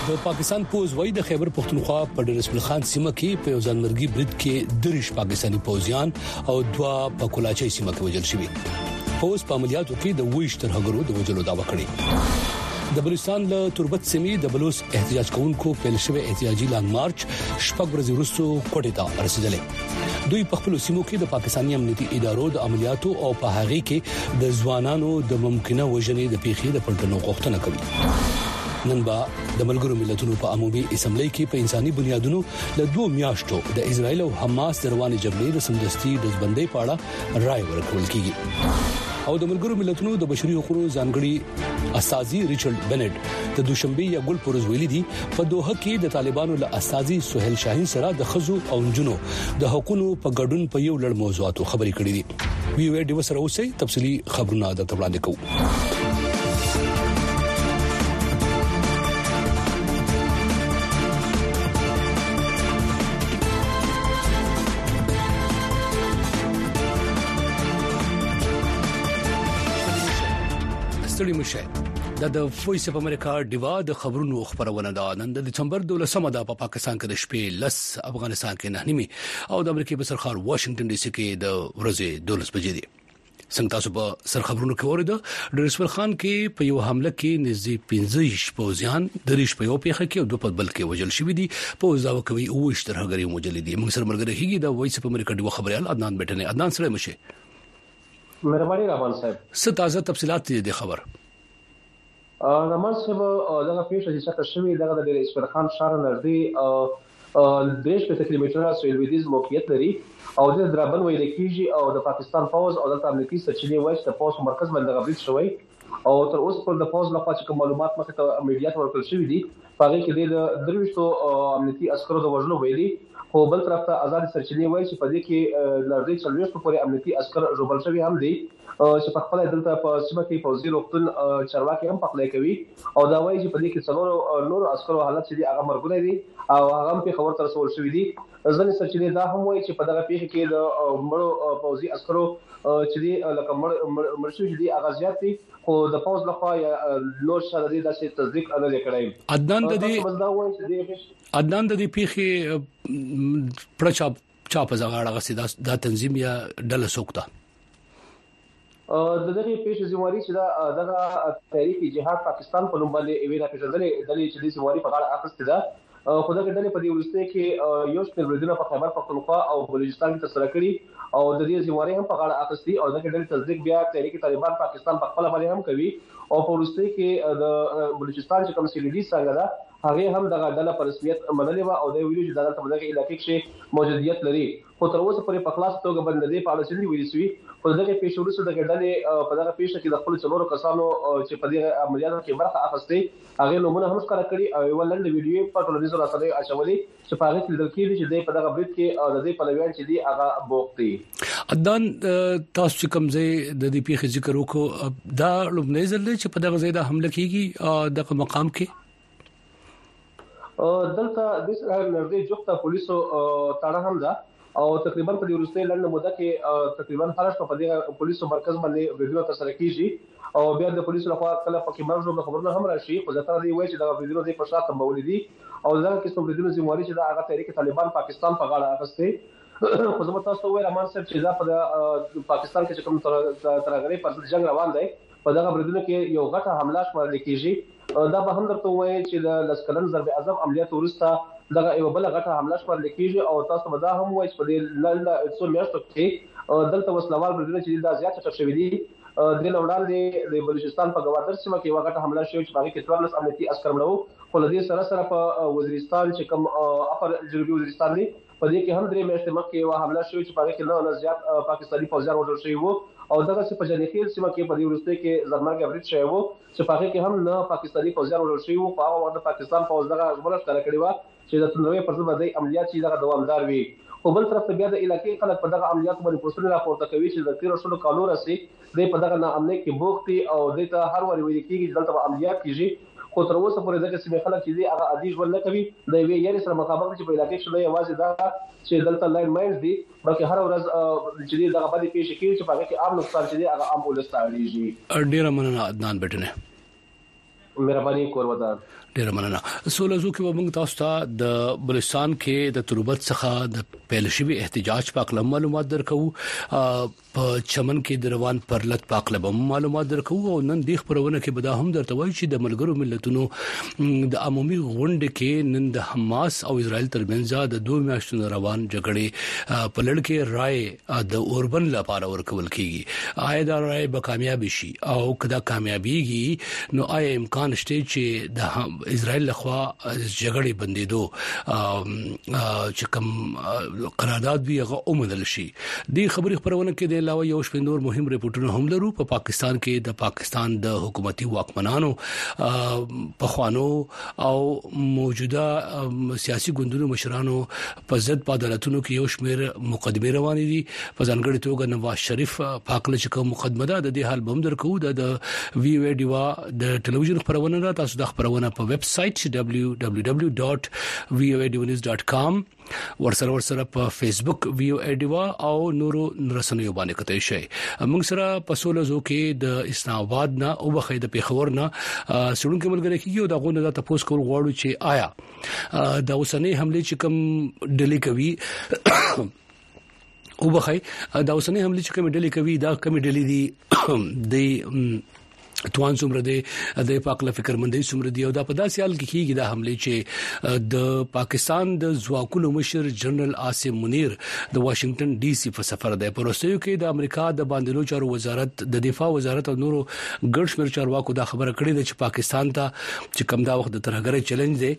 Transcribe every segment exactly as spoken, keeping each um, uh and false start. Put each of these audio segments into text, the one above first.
د پاکستان پوز وای د خیبر پختونخوا په ډرسبل خان سیمه کې په ځانمرګي برید کې دریش پاکستانی پوزیان او دوا په کولاچي سیمه کې وژل شوی. پوز په عملیاتو کې د ویش ترهګرو د وژلو داوا کړې. د بلوچستان له تربت سیمې د بلوچ احتجاج کوونکو په لشوي احتجاجي لانګ مارچ شپږ ورځې وروسته کوټه ته رسیدلې. دوی په خپل سیمو کې د پاکستاني امنیتي ادارو د عملیاتو او په هغه کې د ځوانانو د ممکنه وژنې د پیښې د پټنو غوښتنه کوي. نن با د ملګرو ملتونو په عمومي اسمبلی کې په انساني بنیادونو له دوه میاشتو د اسرایل او حماس د رواني جګړې د سمدستي د ځبندۍ په اړه رائے ورکول کیږي. او د ملګرو ملتونو د بشري حقوقو ځانګړي استاذي ریچارډ بنټ د دوشنبه یا ګل پروز ویلي دي په دوه کې د طالبانو له استاذي سہیل شاهین سره د خزو او جنو د حقوقو په ګډون په یو لړ موضوعاتو خبرې کړې دي. وی وی د وسره اوسې تفصيلي خبرونه د تبلاند کوو. ستړي مشه د د وایس اف امریکا دیوا د خبرونو خبرونه ده. نن د دسمبر دولسمه ده په پاکستان کې د شپې لس، افغانستان کې نه نیمه او د امریکای په سرخار واشنگټن ډي سي کې د ورځې دولس بجې دي. څنګه تاسو په سر خبرونو کې اوریدل د رسول خان کې په یو حمله کې نږدې پنځه پوزیان د ریش په یو پیخه کې او دوه په بل کې وژل شوی دي. په ځاو کوي او اشتراګری موجل دي. موږ سره مرګره هیږي د وایس اف امریکا دیوا خبريال عدنان بیٹنه. عدنان سره مشه مهرباني رحمان صاحب څه تازه تفصيلات دي خبر رحمان صاحب دغه پیښه چې څه شوی دغه د رسول خان شهر نږدې دیش په کیلومتره سویل ویدیز موقعیت لري او د درابن ویل کیږي او د پاکستان فوز او د امنیتي سرچینې وایي چې د فوز مرکز باندې غبرګ شوی او تر اوسه پر د فوز لخوا چې معلومات مخه ته میډیا ته ورکړل شوی دي هغه کې د درويشتو امنیتي عسکرو د وژلو ویلي خو بل طرف ته آزاد سرچینې وایي چې په دې کې لږه څلويشتو پورې امنیتي عسكر جوړل شوی هم دي چې په خپل دلته په سیمه کې فوزي روغتون چرواکي هم پخلې کوي او دا وایي چې په دې کې څلور نور عسكرو حالت چې هغه مرګونه دي او هغه په خبر تر رسول شوی دي. ځنې سرچینې دا هم وایي چې په دغه پیښه کې د مړو فوزي عسكرو چې لکه مړ مرشي دي هغه زیات دي خو د فوز لخوا نور شاده دي د تصدیق نه لري. عدنان د دې عدنان د دې پیښې پرچا چا په زغاړه غسیدا د تنظیم یا ډله سوکتا د دغه پیښې زمواري چې دا دغه تحریک جهاد پاکستان په نوم باندې ایوینا پیژندلې د دې چې زمواري په غاړه اخیسته ده خو دغه ډلې په دې ولسته کې یو شمېر بریدونه په خیبر پختونخوا او بلوچستان کې ترسره کړي او د دې زمواري هم په غاړه اخیستي او دغه ډلې تصدیق بیا تحریک طالبان پاکستان په خپل باندې هم کوي او په ولسته کې د بلوچستان چې کوم سیلډي څنګه ده هغه هم دغه ډله په رسمیت منلې و او د ویلو چې دغه په دغه علاقې کې موجودیت لري خو تر اوسه پورې په خلاص توګه باندې په اړه څه ویل شوی خو دغه پیښه وروسته دغه ډلې په دغه پیښه کې د خپل څلورو کسانو چې په دې عملیاتو کې برخه اخیستې هغه نمونه هم ښکاره کړي او ولند ویډیو په ټولنیزو رسنیو اچولې چې په هغه کې لیدل کېږي چې د په دغه برید کې د دې پلویان چې دي هغه بوختي. عدنان تاسو کوم ځای د دې پیښې ذکر وکړو دا لومړی ځل چې په دغه ځای د حمله کیږي دغه مقام کې دلته د اسرائیل نړۍ جوخته پولیسو تاړه هم ده او تقریبا په دې ورسته لنډه موده کې تقریبا هر څه په دې پولیسو مرکز باندې ویډیو ترسره کیږي او بیا د پولیسو لخوا کله پکې مرجو خبرونه هم راشي خو ځکه دی وایي چې دا ویډیو د پښات مولدي او دا کیسه ویډیو زمواري چې دا هغه تحریک طالبان پاکستان په غاړه اخیسته خو زموږ تاسو وایي رحمان صاحب چې دا په پاکستان کې کوم ترغړې پر جنگ روان دی په دغه بریدونو کې یو غټه حمله شمارل کیږي دا به هم درته وایي چې د لسکلن ضرب اعظم عملیات ورسته دغه یو بل غټه حمله شمارل کیږي او تاسو به دا هم وایي چې په دې لنډه څو میاشتو کې دلته وسلوال بریدونه چې دا زیات څه شوي دي د لوړان د بلوچستان په گوادر سیمه کې وغټه حمله شوې چې باقي کې څوارلس امنیتي عسكر مړو خو لدې سره سره په وزیرستان چې کوم اپر جنوبي وزیرستان دی په دې کې هم درې میاشتې مخکې یو حمله شوې چې باقي کې نه نه زیات پاکستاني فوجیان وژل شوي وو او دغه چې په جنخیل سیمه کې په دې ورسته کې زرمرګ برید شوی وو چې باقي کې هم نه پاکستاني فوجیان وژل شوي وو په هغه وخت پاکستان فوج دغه ژمنه ښکاره کړې و چې د نوې پر ضد د عملیات چې دغه دوامدار وي خو بل طرف ته بیا د علاقې خلک په دغه عملیات باندې پوسټونه راپورته کوي چې د تیر شلو کالو راسي د په دغه ناامنۍ کې بوختي او د ته هر وری ویل کېږي چې دلته عملیات کیږي خو تر اوسه پورې دغه سیمه خلک چې دی هغه عادي ژوند نه کوي د یوې یاري سره مطابق چې په علاقې کې شوی یوازې دا چې دلته لاین ماینز دي بلکې هر ورځ چې دغه باندې پیښ کیږي چې په هغه کې عام نقصان چې دی هغه عام ولست اړیږي. ډیره مننه عدنان بیٹنه. مهرباني کورودان ډیر مننه. سولزو کې موږ تاسو ته د بلوچستان کې د تربت څخه د پیلشوي احتجاج په اړه معلومات درکو. په چمن کې د روان پرلط په اړه معلومات درکو او نن د خبرونه کې بدا هم درته وایي چې د ملګرو ملتونو د عمومي غونډه کې نن د حماس او اسرائیل ترمنځ د دوه میاشتو روان جګړې په لړ کې رائے د اوربن لپاره ورکول کیږي. آیا دا رائے به کامیاب شي او کدا کامیابیږي نو آیا امکان شته چې د اسرائیل لخوا جګړې بندیدو چې کوم قرارداد وی هغه اومدل شي. د خبري خبرونه کې د علاوه یو شپږ نور مهم ریپورتونه هم لرو. په پا پاکستان کې د پاکستان د حکومتي واکمنانو په خوانو او موجوده سیاسي ګوندونو مشرانو په ضد په عدالتونو کې یو شمېر مقدمه روانې دي. په ځانګړي توګه نواز شریف پاکله چې کوم مقدمه ده د دې حال بم درکو د وی او ډیوا د ټلویزیون خبرونه را تاسو د خبرونه په ویب سټ دبليو دبليو دبليو ډاٹ وی او ډی نیوز ډاٹ کام ورسره ورسره په فیسبوک وی او ډیوا او نورو رسنیو باندې کتای شي. موږ سره په سولزو کې د اسلام آباد نه او بخې د پیښور نه سړون کې ملګری کیږي او دا غوښنه د تاسو کول غواړو چې آیا د اوسنۍ حمله چې کوم ډلې کوي او بخې دا اوسنۍ حمله چې کوم ډلې کوي دا کوم ډلې دي د توان څومره دی د پاکله فکرمندۍ څومره دی او دا په داسې حال کې کیږي د حمله چې د پاکستان د ځواکونو مشر جنرال عاصم منیر د واشنگټن ډي سي په سفر دی. په روسیو کې د امریکا د باندېلو چارو وزارت د دفاع وزارت او نورو ګډ شمېر چارواکو دا خبره کړې ده چې پاکستان ته چې کم دا وخت د ترهګرۍ چیلنج دی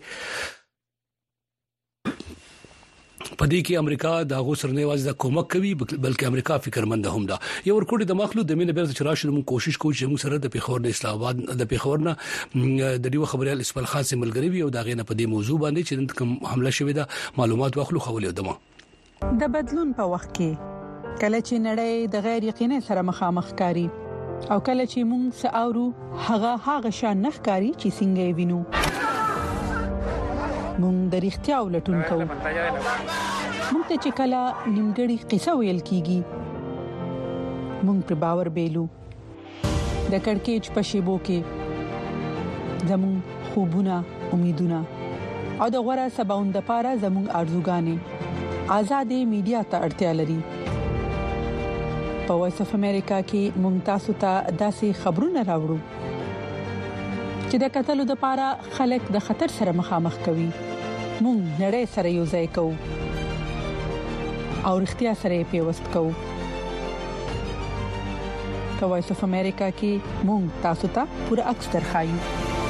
پدې کې امریکا د غوسر نه واځي د کومک کوي بلکې امریکا فکرمند هم ده. یو ورکوټي د مخلوق د مینه بیرته چرآشل موږ کوشش کوو چې موږ سره د پیښور د اسلام آباد د پیښور نه د دیو خبريال اسماعیل خان سي ملګری وي او دا غینه په دې موضوع باندې چې کوم حمله شوې ده معلومات واخلو خولې دمه. د بدلون په وخت کې کله چې نړۍ د غیر یقیني سره مخامخ کاری او کله چې موږ ساورو هغه هغه شان نخکاری چې څنګه وینو مونږ د اړتیا ولټون کوو. مونږ ته چې کله نیمګړی قصه ویل کیږي مونږ په باور بیلو. د کڑکېچ په شیبو کې زمون خوبونه امیدونه او د غوړه سباوند لپاره زمون ارزوګانې آزادې میډیا ته اړتیا لري. په وایس اف امریکا کې مونږ تاسو ته داسې خبرونه راوړو چې د قتل لپاره خلک د خطر سره مخامخ کوي. مونږ نړۍ سره یو ځای کوو او اړتیا سره پیوست کوو. په وایس اف امریکا کې مونږ تاسو ته پوره عکس درخایو.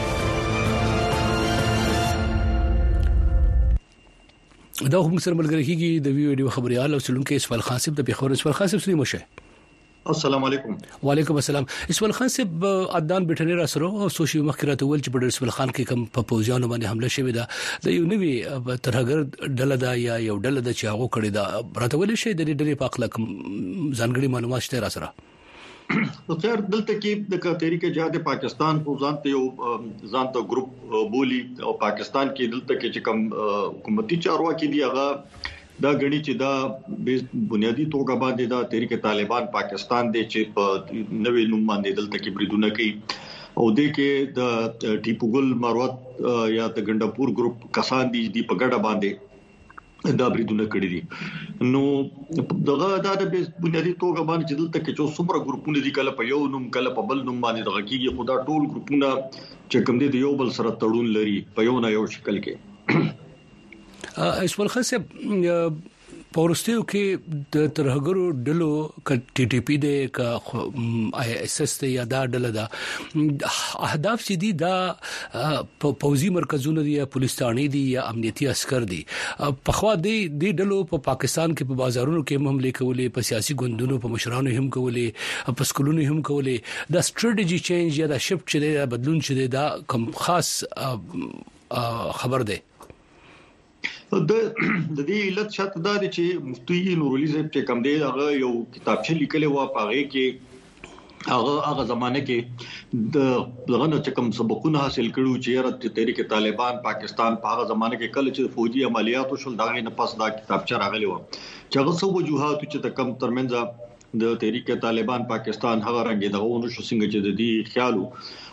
دا هم سره ملګری کیږي د ویډیو خبريال او سلونکو اسماعیل خان صاحب د پیښور اسماعیل خان صاحب سلیم شه. السلام علیکم. وعلیکم السلام. اسماعیل خان صاحب عدنان بټنی را سره او سوشي مخکرات ول چې په اسماعیل خان کې کوم په پوزیانو باندې حمله شوې ده د یو نوی ترهګر ډله ده یا یو ډله ده چې هغه کړی ده راته ول شي د ډلې په اخلاق ځانګړي معلومات شته را سره. خیر دلته کې د تحریک جهاد پاکستان په ځان ته یو ځان ته ګروپ بولی او پاکستان کې دلته کې چې کوم حکومتي چارواکي دی هغه دا غني چې دا بنیادی توګه باندې دا تحریک طالبان پاکستان دی چې په نوې نوم باندې دلته کې بریدونه کوي او د کې د ټیپو ګل مروت یا د ګندپور ګروپ کسان دي د پګړه باندې دا بریدونه کړی دي. نو دغه دا د بنیادی توګه باندې چې دلته کې چې څومره ګروپونه دي کله په یو نوم کله په بل نوم باندې دغه کېږي خدا ټول ګروپونه چې کوم دي یو بل سره تړون لري په یو نه یو شکل کې. اسماعیل خان صاحب پورستیو کې د ترهګرو ډلو ک ټي ټي پی د ک آی اس اس ته یا دا ډله دا اهداف چې دي دا پوزي مرکزونه دي یا پولیس ثانې دي یا امنیتي عسكر دي. په خوا دي د ډلو په پا پاکستان کې په بازارونو کې هم لیکولې په سیاسي ګوندونو په مشرانو هم کولې په سکولونو هم کولې دا سټریټجی چینج یا دا شفت چې دا بدلون چې دا کوم خاص خبر ده. د د دې علت شته دا چې مفتي نورالي صاحب چې کوم دی هغه یو کتابچه لیکلی و پاره کې هغه هغه زمانه کې د لغنه چې کوم سبقونه حاصل کړو چې یاره تحریک طالبان پاکستان په هغه زمانه کې کله چې فوجي عملیات وشول دا غي نه پس دا کتابچه راغلی و چې هغه څو وجوهات چې کم ترمنځ د تحریک طالبان پاکستان هغه رنګ دغه ونو شو څنګه چې د دې خیالو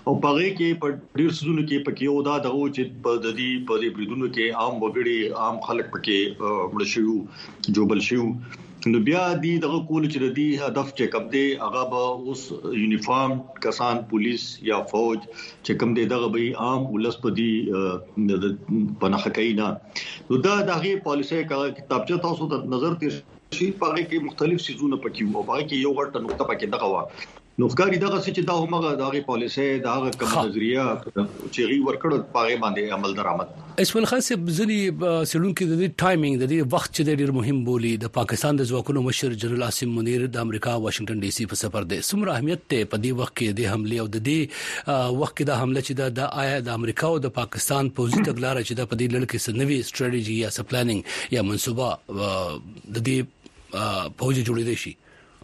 او پاره کې په ډیر سيزونو کې پکې او دا دغه چې په د دې په دې بریدونو کې عام وګړي عام خلک پکې مړ شو جوبل شو نو بیا دې دغه کول چې د دې هدف چې کوم دی هغه به اوس یونیفارم کسان پولیس یا فوج چې کوم دی دغه به عام ولس په دې پناه کوي نه نو دا دغه پالیسي کتابچه تاسو د نظر تیر شي په کې مختلف سيزونه پکې وو په کې یو غټه نقطه پکې دغه و نو ښکاری دغه چې دا همغه دغه پالیسي دغه کوم نظریه چې غي ورکړ پاره باندې عمل درآمد اسماعیل خان صاحب ځنی سلون کې د ټایمینګ د دې وخت چې ډیر مهم بولی د پاکستان د ځواکونو مشر جنرال عاصم منیر د امریکا واشنگټن ډي سي په سفر دی سمره اهمیت ته په دې وخت کې د حمله او د دې وخت کې د حمله چې د آیا د امریکا او د پاکستان پوزي تګلارې چې د په دې لړ کې سنوي استراتیژي یا سپلانینګ یا منصوبه د دې پوزي جوړې دي شي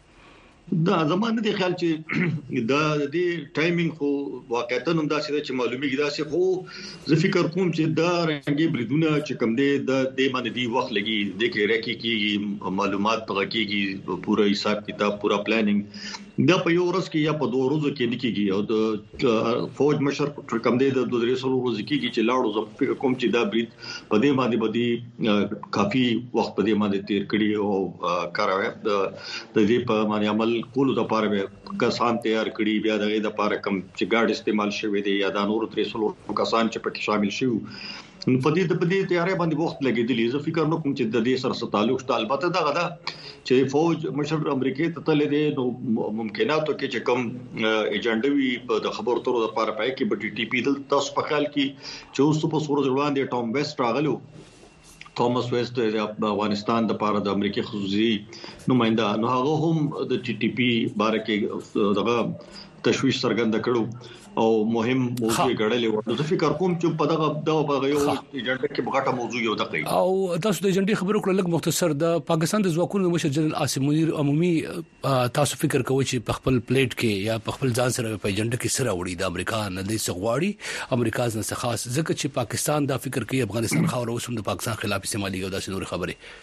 دا زمانه دي خیال چې دا د ټایمینګ خو واقعیت هم دا چې معلومیږي دا چې خو زه فکر کوم چې دا رنګي بریدونه چې کوم دي د دې باندې دی وخت لګي د کې راکی کیږي معلومات تغکیږي پورا حساب کتاب پورا پلانینګ دا په یو ورځ کې یا په دوه ورځو کې نکېږي او د فوج مشر کوم دی د دوه درې سلو ورځې کې چې لاړو زه فکر کوم چې دا برید په دې باندې باندې کافي وخت په دې باندې تیر کړی او کاروي د دې په باندې عمل کولو د پاره به کسان تیار کړي بیا دغه د پاره کم چې ګاډ استعمال شوی دی یا د نور درې سلو کسان چې پکې شامل شي نو په دې د پدې تیارې باندې وخت لګیدلی زه فکر نه کوم چې د دې سره تعلق شته البته دا غدا چې فوج مشر امریکای ته تل دې نو ممکناتو کې چې کوم ایجنډا وی په د خبرو ترو د پاره پای کې په ټي پی دل تاسو په خیال کې چې اوس په صورت وړاندې ټام ویسټ راغلو توماس ویسټ د افغانستان د پاره د امریکای خصوصي نمائنده نو هغه هم د ټي ټي پی باره کې دغه تشویش څرګنده کړو او مهم موضوع غړلې و نو فکر کوم چې په دغه دغه یو ایجنډا کې بغټه موضوع یو دقیق او تاسو د ایجنډا خبرو کړل لږ مختصر د پاکستان د ځواکونو مشر جنرال عاصم منیر عمومي تاسو فکر کوئ چې په خپل پلیټ کې یا په خپل ځان سره په ایجنډا کې سره وړي د امریکا نه د سغواړي امریکا نه خاص ځکه چې پاکستان دا فکر کوي افغانستان خاور اوس هم د پاکستان خلاف استعمالي او داسې نور خبره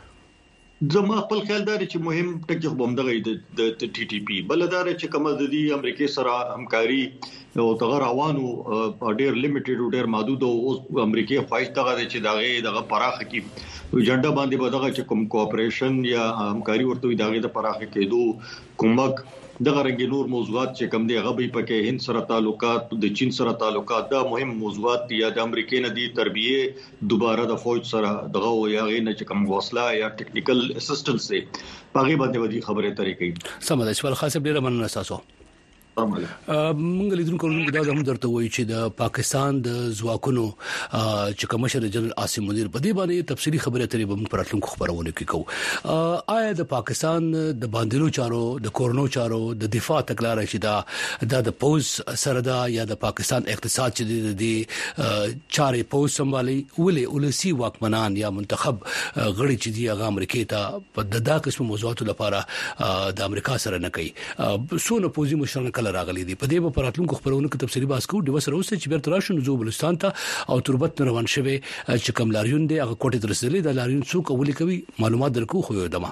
زما خپل خیال دا چې مهم ټکی خو بمدغه د ټي ټي پی بلدار چې کوم د دې امریکای سره همکاري او تغیر روانو ډېر لیمیټډ ډېر محدود او امریکای خواهش دغه چې دغه دغه پراخه کې ایجنډا باندې بدغه چې کوم کوآپریشن یا همکاري ورته دغه د پراخه کېدو کومک دغه رنګ نور موضوعات چې کوم دی غبي پکې هند سره تعلقات د چین سره تعلقات دا مهم موضوعات دي د امریکای نه دي تربیه دوباره د فوج سره دغه یا غینه چې کوم وسله یا ټیکنیکل اسسټنس دی پاغي باندې ودی خبره طریقې سم ده شوال خاصه ډیره مننه تاسو مونږ لیدونکو دا هم درته وایي چې د پاکستان د ځواکونو چې کمشر جنرال عاصم منیر په دې باندې تفصیلی خبره اترې به موږ پراتلونکو خبرونه کې کوو آیا د پاکستان د باندېلو چارو د کورونو چارو د دفاع تګلارې چې دا د پوز سره دا یا د پاکستان اقتصاد چې د چارې پوز سمبالي ولې ولسی واکمنان یا منتخب غړي چې دی هغه امریکای ته په دغه قسم موضوعاتو لپاره د امریکا سره نه کوي سونه پوزي مشران راغلي دي په دې په راتلونکو خبرونو کې تفصیلی بحث کوو د وسره اوس چې بیرته راشو نو بلوچستان ته او تربت روان شوه چې کوم لاریون دی هغه کوټه درسلې د لاریون څوک ولي کوي معلومات درکو خو یو دمه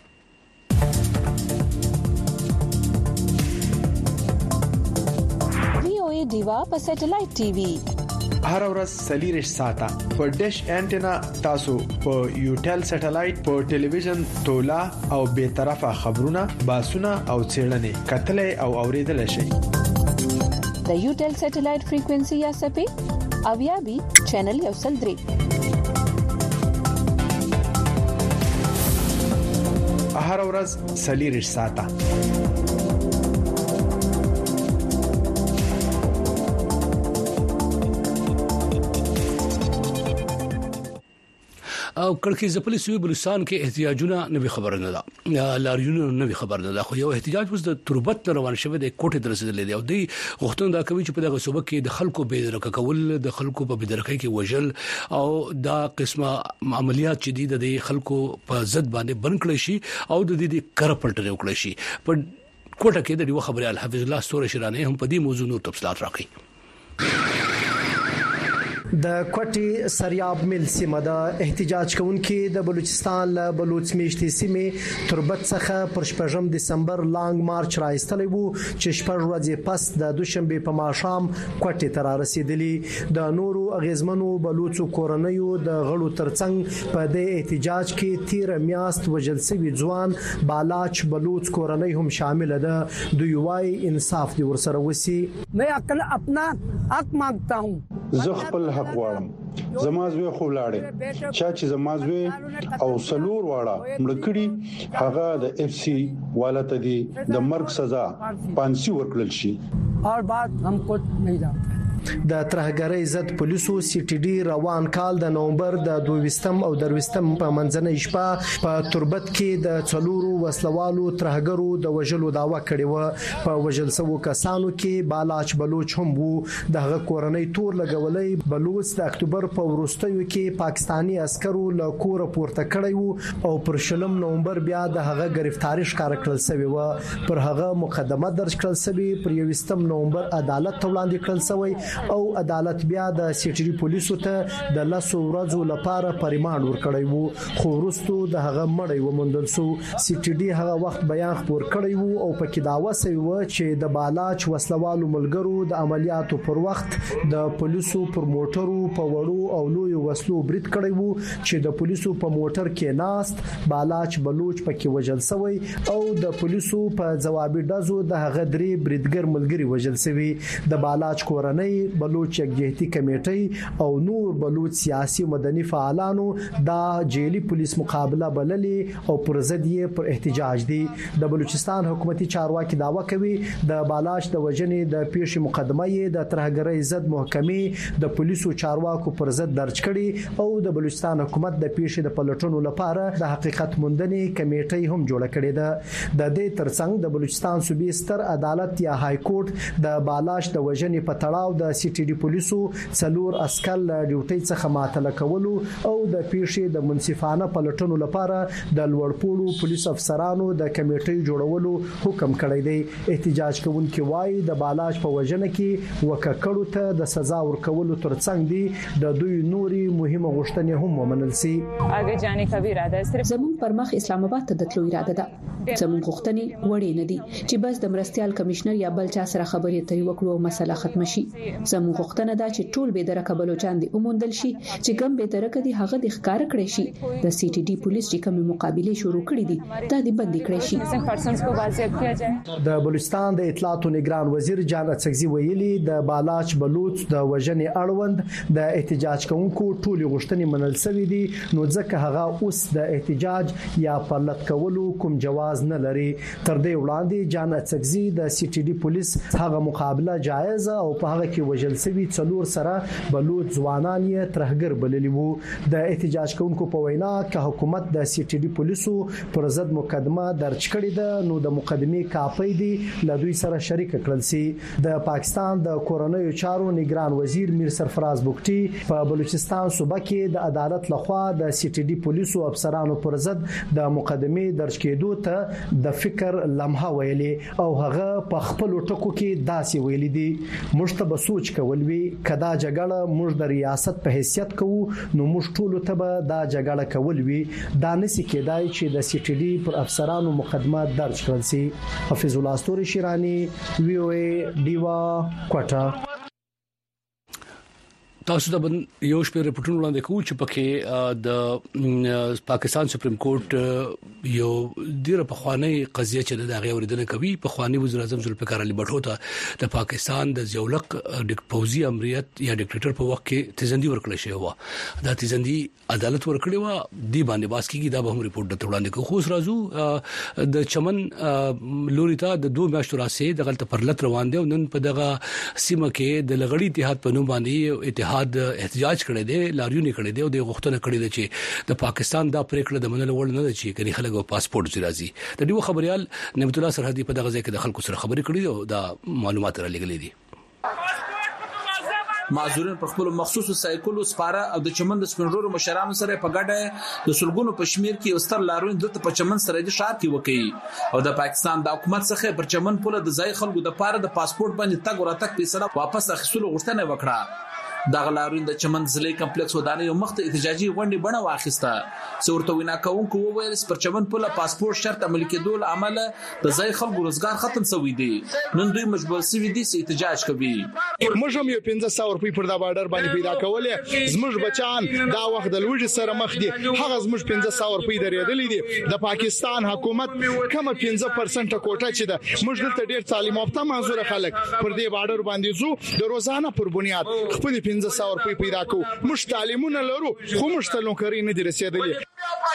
وی او ای دیوا په سټلایټ ټي وي هر ورځ سلیریش ساته په ډیش انټینا تاسو په یوټل سټلایټ په ټلویزیون تولا او به طرفه خبرونه باسونه او چیرنې کتلې او اوریدل شي د یوټل سټلایټ فریکوئنسي یا سپې او یا بي چینل یو سل درې هر ورځ سلیریش ساته او کړکې ځپلې سوي بلوچستان کې احتجاجونه نوې خبر نه ده لاریونونه نوې خبر نه ده خو یو احتجاج وس د تربت روان شوه د کوټه درسېدلې دی او د غوښتنه دا کوي چې په دغه صوبه کې د خلکو بې درکه کول د خلکو په بې درکه کې وژل او دا قسمه عملیات چې دي د خلکو په ضد باندې بند کړي شي او د دې کرپلټر وکړي شي په کوټه کې د یو خبري الحفظ الله سوره شرانه هم په دې موضوع نور تفصيلات راکړي د کوټي سریاب مل سیمه د احتجاج کوونکو د بلوچستان له بلوچ میشتي سیمه تربت څخه پر شپږم دسمبر لانګ مارچ راایستلی وو چې شپږ ورځې پس د دوشنبه په ماښام کوټي تر رسیدلی. د نورو اغیزمنو بلوچو کورنیو د غړو ترڅنګ په دې احتجاج کې تیر میاشت وجل شوی ځوان بالاچ بلوچ کورنۍ هم شامل ده. دوی وايي انصاف دی ورسره وسی. मैं अकल अपना हक मांगता हूँ. زه خپل حق غواړم. زما زوی خو لاړې چا چې زما زوی او سلور واړه مړکړي هغه د اف سی والته دي د مرګ سزا پانسي ورکړل شي. اور بات हमको नहीं जानते. د ترهګرۍ ضد پولیسو سی ټي ډي روان کال د نومبر د دویستم او درويستم په منځنۍ شپه په تربت کې د څلورو وسلوالو ترهګرو د وژلو داوا کړې و. په وژل شوو کسانو کې بالاچ بلوچ هم وو. دغه کورنۍ تور لګولې بلوچ د اکتوبر په وروستیو کې پاکستانی عسکرو له کور پورته کړی وو او پر شلم نومبر بیا د هغه گرفتاری ښکار کړل شوی و. پر هغه مقدمه درج کړل شوی. پر یوستم نومبر عدالت ته وړاندې کړل شوی او عدالت بیا د سیټری پولیسو ته د لاسو ورځو لپاره پریمان ورکړی وو. خو وروسته د هغه مړی ومندل سو. سیټری هغه وخت بیان خبر کړی وو او پکې داوا شوی و چې د بالاچ وسلوالو ملګرو د عملیاتو پر وخت د پولیسو پر موټرو په وړو او لوی وسلو برید کړی وو چې د پولیسو په موټر کې ناست بالاچ بلوچ پکې وژل شوی او د پولیسو په جوابي ډزو د هغه درې بریدګر ملګری وژل شوی. د بالاچ کورنۍ بلوچ یکجهتي کمیټي او نور بلوچ سیاسي مدني فعالانو دا جیلی پولیس مقابله بللې او پر ضد یې پر احتجاج دي. د بلوچستان حکومتي چارواکي داوا کوي د بالاچ د وژنې د پیښې مقدمه یې د ترهګرۍ ضد محکمې د پولیسو چارواکو پر ضد درج کړي او د بلوچستان حکومت د پیښې د پلټنو لپاره د حقیقت موندنې کمیټي هم جوړه کړې ده. د دې ترڅنګ د بلوچستان صوبې ستر عدالت یا های کورټ د بالاچ د وژنې په تړاو د سی ټي ډي پولیسو څلور عسكر ډیوټي څخه معطل کولو او د پیښې د منصفانه پلټنو لپاره د لوړپوړو پولیس افسرانو د کمیټې جوړولو حکم کړی دی. احتجاج کوونکي وایي د بالاچ په وژنه کې وکړو ته د سزا ورکولو ترڅنګ دی د دوی نوري مهمه غوښتنې هم ومنل سي. اگې جانې کوي اراده صرف زمون پر مخ اسلام آباد ته د تلو اراده ده. زمون غوښتنې وړې نه دي چې بس د مرستيال کمشنر یا بل چا سره خبرې ته وکړو او مسله ختم شي. زموږ غوښتنه ده چې ټول به درکه بلوچستان دي اومندل شي چې کوم به درکه دي هغه د ښکار کړی شي. د سی ټي ډي پولیس چې کوم مقابله شروع کړې دي دا د بندي کړی شي. د بلوچستان د اطلاعات او نگران وزیر جان اڅکزي ویلي د بالاچ بلوچ د وژنې اړوند د احتجاج کوونکو ټول غوښتنې منل شوې دي نو ځکه هغه اوس د احتجاج یا پرلط کولو کوم جواز نه لري. تر دې وړاندې جان اڅکزي د سی ټي ډي پولیس هغه مقابله جایز او په هغه کې وژل شوی څلور سره بلوچ ځوانان یې ترهګر بللی وو. د احتجاج کوونکو په وینا چې حکومت د سی ټي ډي پولیسو پر ضد مقدمه درج کړې ده نو د مقدمې کاپي دي له دوی سره شریک کړل سي. د پاکستان د کورونیو چارو نگران وزیر میر سرفراز بوکټي په بلوچستان صوبه کې د عدالت لخوا د سی ټي ډي پولیسو افسرانو پر ضد د مقدمې درج کېدو ته د فکر لمحه ویلي او هغه په خپل ټکو کې داسې ویلي دي موږ ته به سوچ کول وی کدا جګړه موږ د ریاست په حیثیت کوو نو موږ ټول ته به دا جګړه کول وی دا نسی کېدای چې د سی ټي ډي پر افسرانو مقدمه درج کړل سي. حفیظ الله استوري شیرانی وی او ای دیوا کوټه. تاسو ته یو شپه رپورټونه وړاندې کوو چې پکې د پاکستان سپریم کورټ یو ډیره په خوانی قضیه چې د غیر اوریدنه کوي په خوانی وزیر اعظم ذوالفقار علي بټو ته د پاکستان د زیولق د پوزي امریت یا ډیکټیټر په وخت کې تیزندي ورکړل شوی و. دا تیزندي عدالت ورکړی و دی باندې باس کیږي دا به هم رپورټ ته وړاندې کوو. خو راځو د چمن لوري ته د دوه میاشتو راسي د غلط پرلط روان دي او نن په دغه سیمه کې د لغړی اتحاد په نوم باندې اتحاد احتجاج کړی دی لاریونی کړی دی او د غوښتنه کړی دی چې د پاکستان دا پریکړه د منلو وړ نه ده چې کړي خلک او پاسپورت زیرازي. د دیو خبريال نعمت الله سرحدي په دغه ځای کې د خلکو سره خبرې کړې او دا معلومات را لګلې دي. معذورین پر خپل مخصوصو سایکلو سپاره او د چمن د سپنجورو مشرانو سره په ګډه د سلګونو په شمیر کې استر لارون دلته په چمن سره د شار کې وکي او د پاکستان د حکومت څخه پر چمن پوله د ځای خلکو د پاره د پاسپورت باندې تګ وراتک پیسې واپس اخیستلو غوښتنه وکړه. د غلاروین د چمن ځلې کمپلیکس ودانې یو مخته احتجاجي غونډه بڼه واخیسته څورته وینا کوونکو وویل پر چمن په پاسپورت شرط عملي کېدو له امله د ځای خلکو روزګار ختم شوی دی نن دوی مجبور شوي دي چې احتجاج کوي موږ هم یو پنځه سوه روپۍ پر دا بارډر باندې پیدا کولې زموږ بچان دا وخت د لوږې سره مخ دي هغه زموږ پنځه سوه روپۍ درېدلې دي د پاکستان حکومت کومه پنځه پرسنټه کوټه چې ده موږ دلته ډېر تعلیم یافته معذور خلک پر دې بارډر باندې زو د روزانه پر بنیاد خپل پنځه سوه روپۍ پیدا کوو موږ تعلیمونه لرو خو موږ ته نوکري نه دي رسېدلې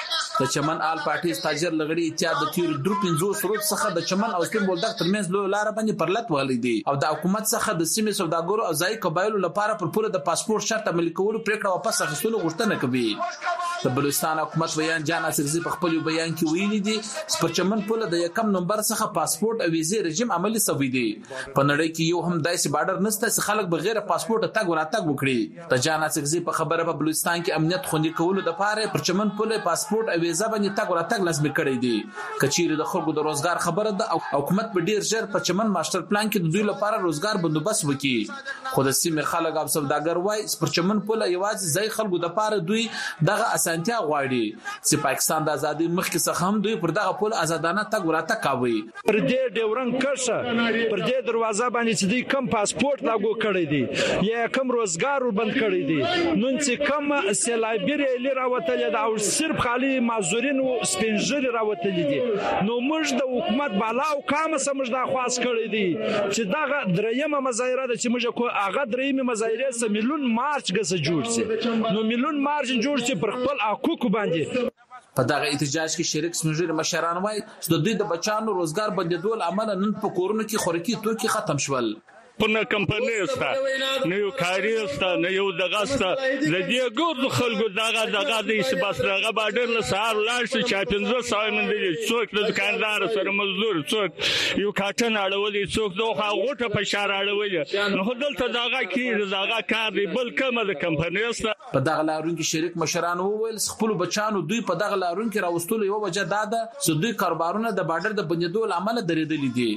د چمن آل پارټي ستاجر لغړی اتحاد د تیر درو پنځوس ورځې څخه د چمن او سپین بولدک ترمنځ لوی لار باندې پرلط والی دي او د حکومت څخه د سیمې سوداګرو او ځای قبایلو لپاره پر پوله د پاسپورت شرط عملي کولو پریکړه واپس اخیستلو غوښتنه کوي د بلوچستان حکومت بیان جان اسرزي په خپل بیان کې ویلي دي چې پر چمن پوله د یکم نمبر څخه پاسپورت او ویزه رژیم عملي شوی دی په نړۍ کې یو هم داسې بارډر نشته چې خلک بغیر پاسپورت تګ وراتګ وکړي د جان اسرزي په خبره په بلوچستان کې امنیت خوندي کولو لپاره پر چمن پوله پاسپورت او ویزه باندې تګ وراتګ لازمي کړی دی کچېره د خلکو د روزګار خبره ده او حکومت په ډیر ژر په چمن ماستر پلان کې د دوی لپاره روزګار بندوبست وکړي خو د سیمې خلک او سوداګر وایي پر چمن پوله یوازې ځای خلکو د لپاره دوی دغه اسانتیا غواړي چې پاکستان د ازادي مخکې څخه هم دوی پر دغه پوله آزادانه تګ وراتګ کوي پر دې ډیورنډ کرښه پر دې دروازه باندې چې دوی کم پاسپورت لاګو کړی دی یا کم روزګار بند کړی دی نن چې کم سیلابي ریلی راوتلې ده او صرف خالي معذورین سپینځري راوتلې دي نو موږ د حکومت بالا او کامه سمج دا خواص کړی دی چې دغه درېیمه مظاهره ده چې موږ کو هغه درېیمه مظاهره سه میلیون مارچ غسه جوړ سي نو میلیون مارچ جوړ سي پر خپل حقوق باندې په دغه احتجاج کې شریک سمجوري مشران وایي چې د دوی د بچانو روزګار بندیدو عمل نن په کورونو کې خوراکي توکي ختم شول پنه کمپنی استا نه یو کاری استا نه یو دغه استا د دې ګورو خلکو دغه دغه د اسباس دغه باډر له سهار لاړ شي چې پنځه سوه من دي څوک د دکاندار سره مزدور څوک یو کاټن اړولې څوک دوه غوټه په شار اړولې نو دلته دغه کې دغه کار دی بل کومه د کمپنی استا په دغه لارون کې شریک مشران وویل خپل بچانو دوی په دغه لارون کې راوستل یو وجه دا ده چې دوی کاروبارونه د باډر د بندیدو عمل درېدلې دي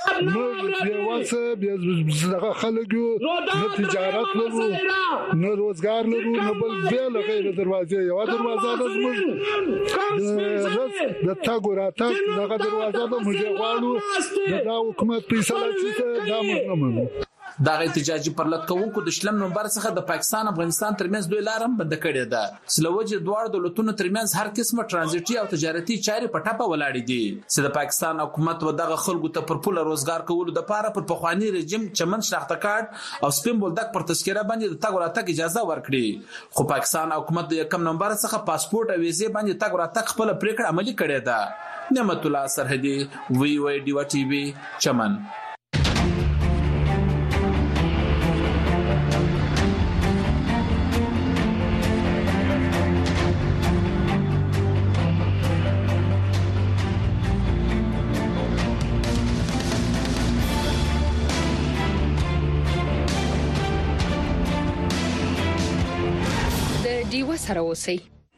موږ یو څه بیا زغه خلګو نه تجارت لرو نه روزګار لرو نه بل بیل غیر دروازه یو دروازه د زموږ د تاګو راتګ دغه دروازه د موږ غواړو د حکومت فیصله چې دا موږ نه منو دغه احتجاجي پرلط کوونکو د شلم نومبر څخه د پاکستان افغانستان ترمنځ دوی لارم بند کړې ده سلوجه دوه دولتونو ترمنځ هر قسمه ترانزیټي او تجارتي چارې په ټاپه ولاړې دي چې د پاکستان حکومت و دغه خلکو ته پر پوله روزګار کولو د لپاره پر پخوانی رژیم چمن شناخته کارت او سپین بولدک پر تذکره باندې د تګ وراتګ اجازه ورکړي خو پاکستان حکومت د یکم نومبر څخه پاسپورت او ویزه باندې تګ وراتګ خپل پریکړه عملي کړې ده نعمت الله سرحدي وی وی ډی وا ټي وی چمن سره اوسئ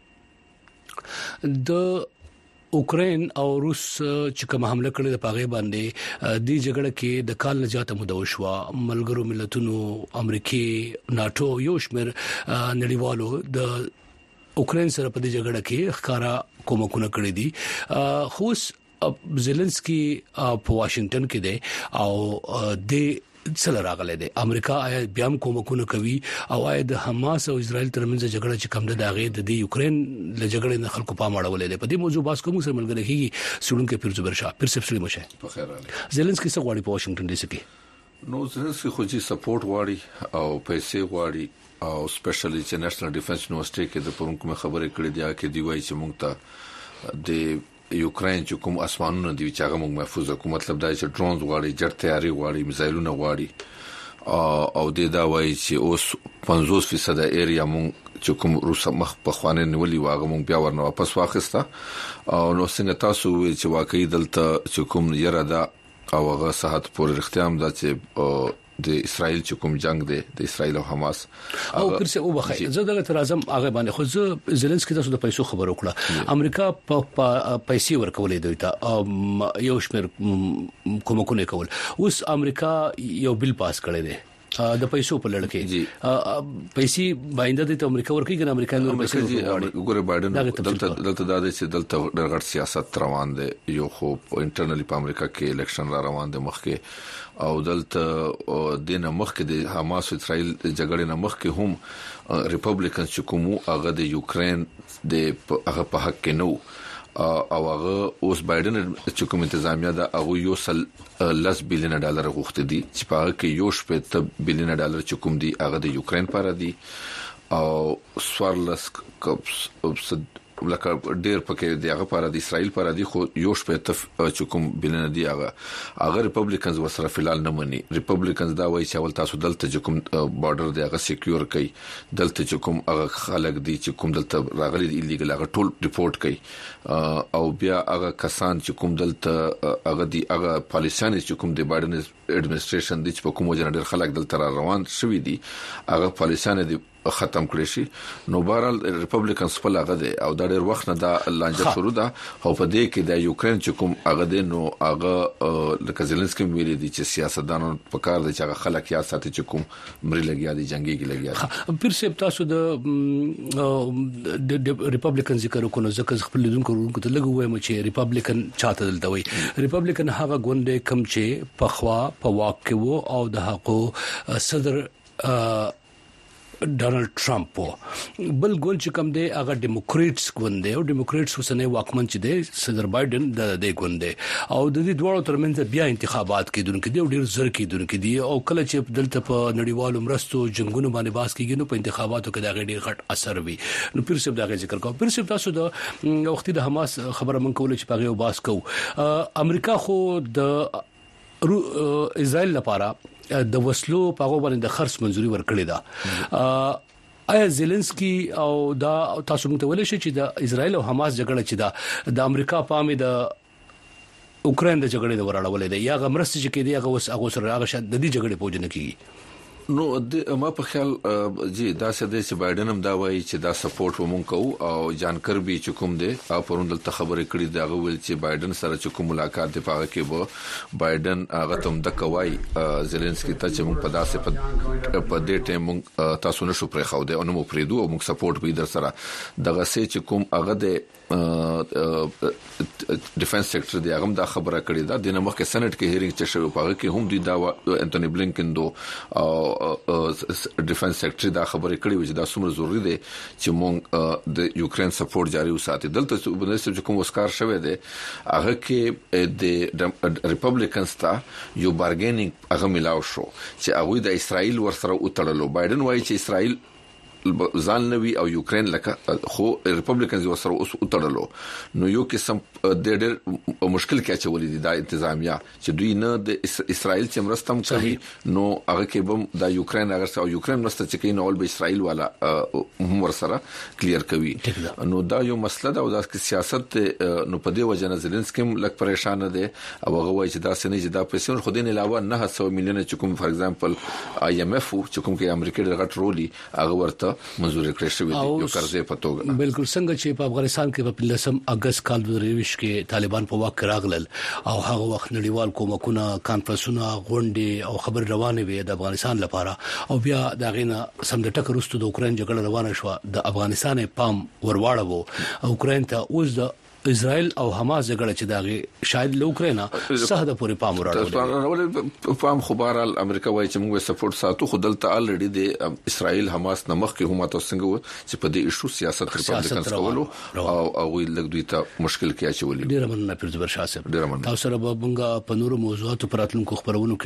د اوکرين او روس چې کوم حمله کړې د پاغه باندې د جګړه کې د کال نجات مدو شو ملګرو ملتونو امریکای ناتو یو شمیر نړیوالو د اوکرين سره په دې جګړه کې ښکارا کومکونه کړې دي خو زيلنسکي په واشنگټن کې دی او د څل راغله دي امریکا آیا بیا کومکونه کوي او آیا د حماس او اسرائیل ترمنځ جګړه چې کوم ده غي د یوکرين له جګړې نه خلکو پام اړولې ده په دې موضوع باس کوم سره ملګری کیږي سړونکو پیرزبر شاه پیر سپسلی مشه په خیر راغلی زيلنسکي څنګه غواړي په واشنگټن ډي سي کې نو زيلنسکي خو چې سپورټ غواړي او پیسې غواړي او سپیشلی چې نېشنل ډیفنس یونیورسيټي کې د پرونکو خبرې کړې دي چې دی وایي چې موږ ته د یوکرين چې کوم اسمانونه دی چې هغه موږ محفوظ کوو مطلب دا چې ډرونز غواړي جټ تیاری غواړي میزایلونه غواړي او د دا وایي چې اوس پنځوس فیصد ایریا موږ چې کوم روس مخ په خوانه نیولې واغه موږ بیا ورنه واپس واخسته او نو څنګه تاسو وی چې واقعي دلته چې کوم یره دا او هغه صحت پور اختیام دا چې د اسرائیل چې کوم جنگ دی د اسرائیل او حماس او پرسه او بخای زه دغه ترازم هغه باندې خو زه زيلنسکي تاسو د پیسو خبر وکړه امریکا په پیسې ورکولې دوی ته یو شمیر کومکونه کول اوس امریکا یو بل پاس کړی دی د پیسو په لړ کې پیسې باندې د امریکا ورکی کنه امریکایانو پیسې ګوره بایدن دلته دلته د دې چې دلته د غټ سیاست روان دي یو خو انټرنلی په امریکا کې الیکشن را روان دي مخکې او دلته د مخکې د حماس او اسرائیل جګړې نه مخکې هم ریپبلیکن چې کوم هغه د یوکرين د هغه په حق کې نو او هغه اوس بایدن چې کوم انتظامیه دا هغه یو سل لس بلین ډالر غوښتي دي چې په هغه کې یو شپږ بلین ډالر چې کوم دي هغه د یوکرين لپاره دي او سوارلس کپس لکه ډیر پکې دی هغه لپاره د اسرائیل لپاره دي خو یو شپږ چې کوم بلین دي هغه هغه ریپبلیکنز وسره فلال نه مني ریپبلیکنز دا وایي چې ول تاسو دلته چې کوم بارډر دی هغه سکیور کړئ دلته چې کوم هغه خلک دي چې کوم دلته راغلي دي ایلیګل هغه ټول ریپورت کړئ او بیا هغه کسان چې کوم دلته هغه دي هغه پالیسیان چې کوم د بایدن اډمنستریشن دي چې په کوم وجه ډیر خلک دلته روان شوي دي هغه پالیسیان دي ختم کړی شي نو بهرال ریپبلیکنز په لاغه دي او دا ډېر وخت نه دا لانجه شروع ده او په دې کې د یوکرين چې کوم هغه دي نو هغه لکه زيلنسکي ویلي دي چې سیاستدانو په کار دي چې هغه خلک یا ساتي چې کوم مری لګیا دي جنگي کې لګیا پیر سپ تاسو د ریپبلیکن ذکر وکړو ځکه خپل لیدونکو ته لګو وایم چې ریپبلیکن چاته دلته وي ریپبلیکن هغه ګوند کم چې په خوا په واقع وو او د حقو صدر ډونالد ټرمپ بل ګول چې کوم دی هغه ډیموکریټس ګوند دی او ډیموکریټس وسنه واکمن چې دی صدر بایدن د دې ګوند دی او د دې دوه ترمنځ بیا انتخابات کېدونکو دي او ډیر زر کېدونکو دي او کله چې دلته په نړیوالو مرستو جنگونو باندې باس کېږي نو په انتخاباتو کې دا ډیر غټ اثر وي نو پیر څه دا ذکر کوم پیر څه تاسو د وختي د حماس خبره من کول چې پاغه باس کو امریکا خو د اسرائیل لپاره د وسلو په غو باندې د خرڅ منځوري ورکړی دا آیا زيلنسکي او دا تاسو موږ ته ولې شي چې د اسرائیل او حماس جګړه چې دا د امریکا په امید د اوکرين د جګړې د وراړولې ده یا غمرست چې کې دی هغه وس هغه سره هغه شد د دې جګړې پوجنه کیږي نو د ما په خیال جی دا څه دی چې بایدن هم دا وایي چې دا سپورټ ومون کو او جان کربي چې کوم دی او پروندل ته خبرې کړې دا غوول چې بایدن سره چې کوم ملاقات دی پاره کې وو بایدن هغه تم د کوي زيلنسکي ته چې موږ په داسې په دې ټیم تاسو نشو پرې خو دی او نو پرې دوه موږ سپورټ به در سره دغه سې چې کوم هغه دی ډیفنس سېکټر دی هغه دا خبره کړې ده د نمخ کې سېنات کې هیرینګ چې شوی پاره کې هم دوی دا انټونی بلینکن دو او ډیفنس سېکټر دا خبره کړې و چې دا څومره ضروری دی چې مونږ د یوکرين سپورټ جاري وساتو دلته چې کوم وسکار شوی دی هغه کې د ریپبلیکنز ته یو بارګینینګ هغه ملاو شو چې هغه د اسرائیل ورسره وټړلو بایدن وایي چې اسرائیل ځان نوي او یوکرين لکه خو ریپبلیکنز وسره اوس وټړلو نو یو قسم د ډېر مشکل کې اچولې دي د انتظامیه چې دوی نه د اسرائیل چې مرستم کوي نو هغه کې بم د یوکرين هغه او یوکرين مرسته چې کوي نو ول به اسرائیل والا هم ورسره کلیر کوي نو دا یو مسله ده او د سیاست نو په دې وجه نه زيلنسکي لک پریشان دي او هغه وایي چې دا سنې چې دا پیسې خو دې نه علاوه نه سو میلیون چې کوم فار ایگزامپل آی ایم ایف چې کوم کې امریکا د غټ رولي هغه ورته منزور کړی شوی دی یو قرضې په توګه بالکل څنګه چې په افغانستان کې په لسم اگست کال دوه هزار کې طالبان په واک راغلل او هغه وخت نړیوال کومکونه کانفرنسونه غونډې او خبر روانه وي د افغانستان لپاره او بیا دا غینه سم د ټکر وروسته د اوکرين جګړه روانه شو د افغانستان پام ورواړو او اوکرين ته اوس د اسرائیل او حماس جګړه چې داغه شاید له اوکرين سهده پورې پام وراړو پام خبرال امریکا وایي چې موږ سپورټ ساتو خو دلته الریډي د اسرائیل حماس نمخ کې هم تاسو څنګه چې په دې ایشو سیاست ریپبلیکنز کولو او او لګ دوی ته مشکل کې اچولې ډیر مننه پر زبر شاه صاحب تاسو سره به موږ په نورو موضوعاتو پر اتلونکو خبرونو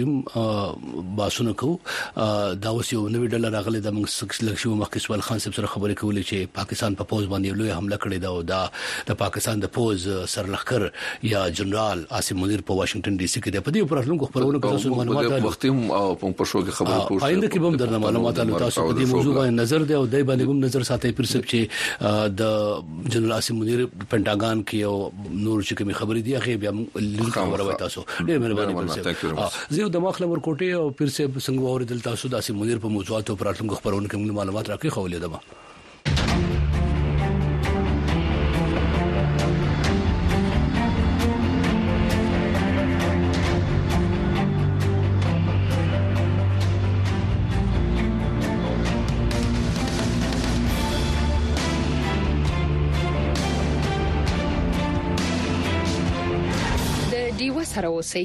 کې باسونه کوو دا اوس یو نوې ډله راغله د موږ سکس لکشو مخکې سوال خان صاحب سره خبرې کولې چې پاکستان په پوز باندې لوی حمله کړې ده او دا د پاکستان پوز سرلخر یا جنرال عاصم منیر په واشنگټن ډي سي کې د پدې پر خلکو خبرونه په تاسو معلومات وختي او په شو کې خبرې پوښتنه آینده کې به درنه معلومات له تاسو په دې موضوع باندې نظر دی او دای باندې هم نظر ساتي پر سب چې د جنرال عاصم منیر پینټاګان کې او نور چې کوم خبرې دی هغه بیا لینک خبره وای تاسو ډېر مهرباني زه د مخله ورکوټي او پر سب څنګه اوریدل تاسو د عاصم منیر په موضوعاتو پر خلکو خبرونه کې معلومات راکې خولې ده ډیوه سره اوسئ.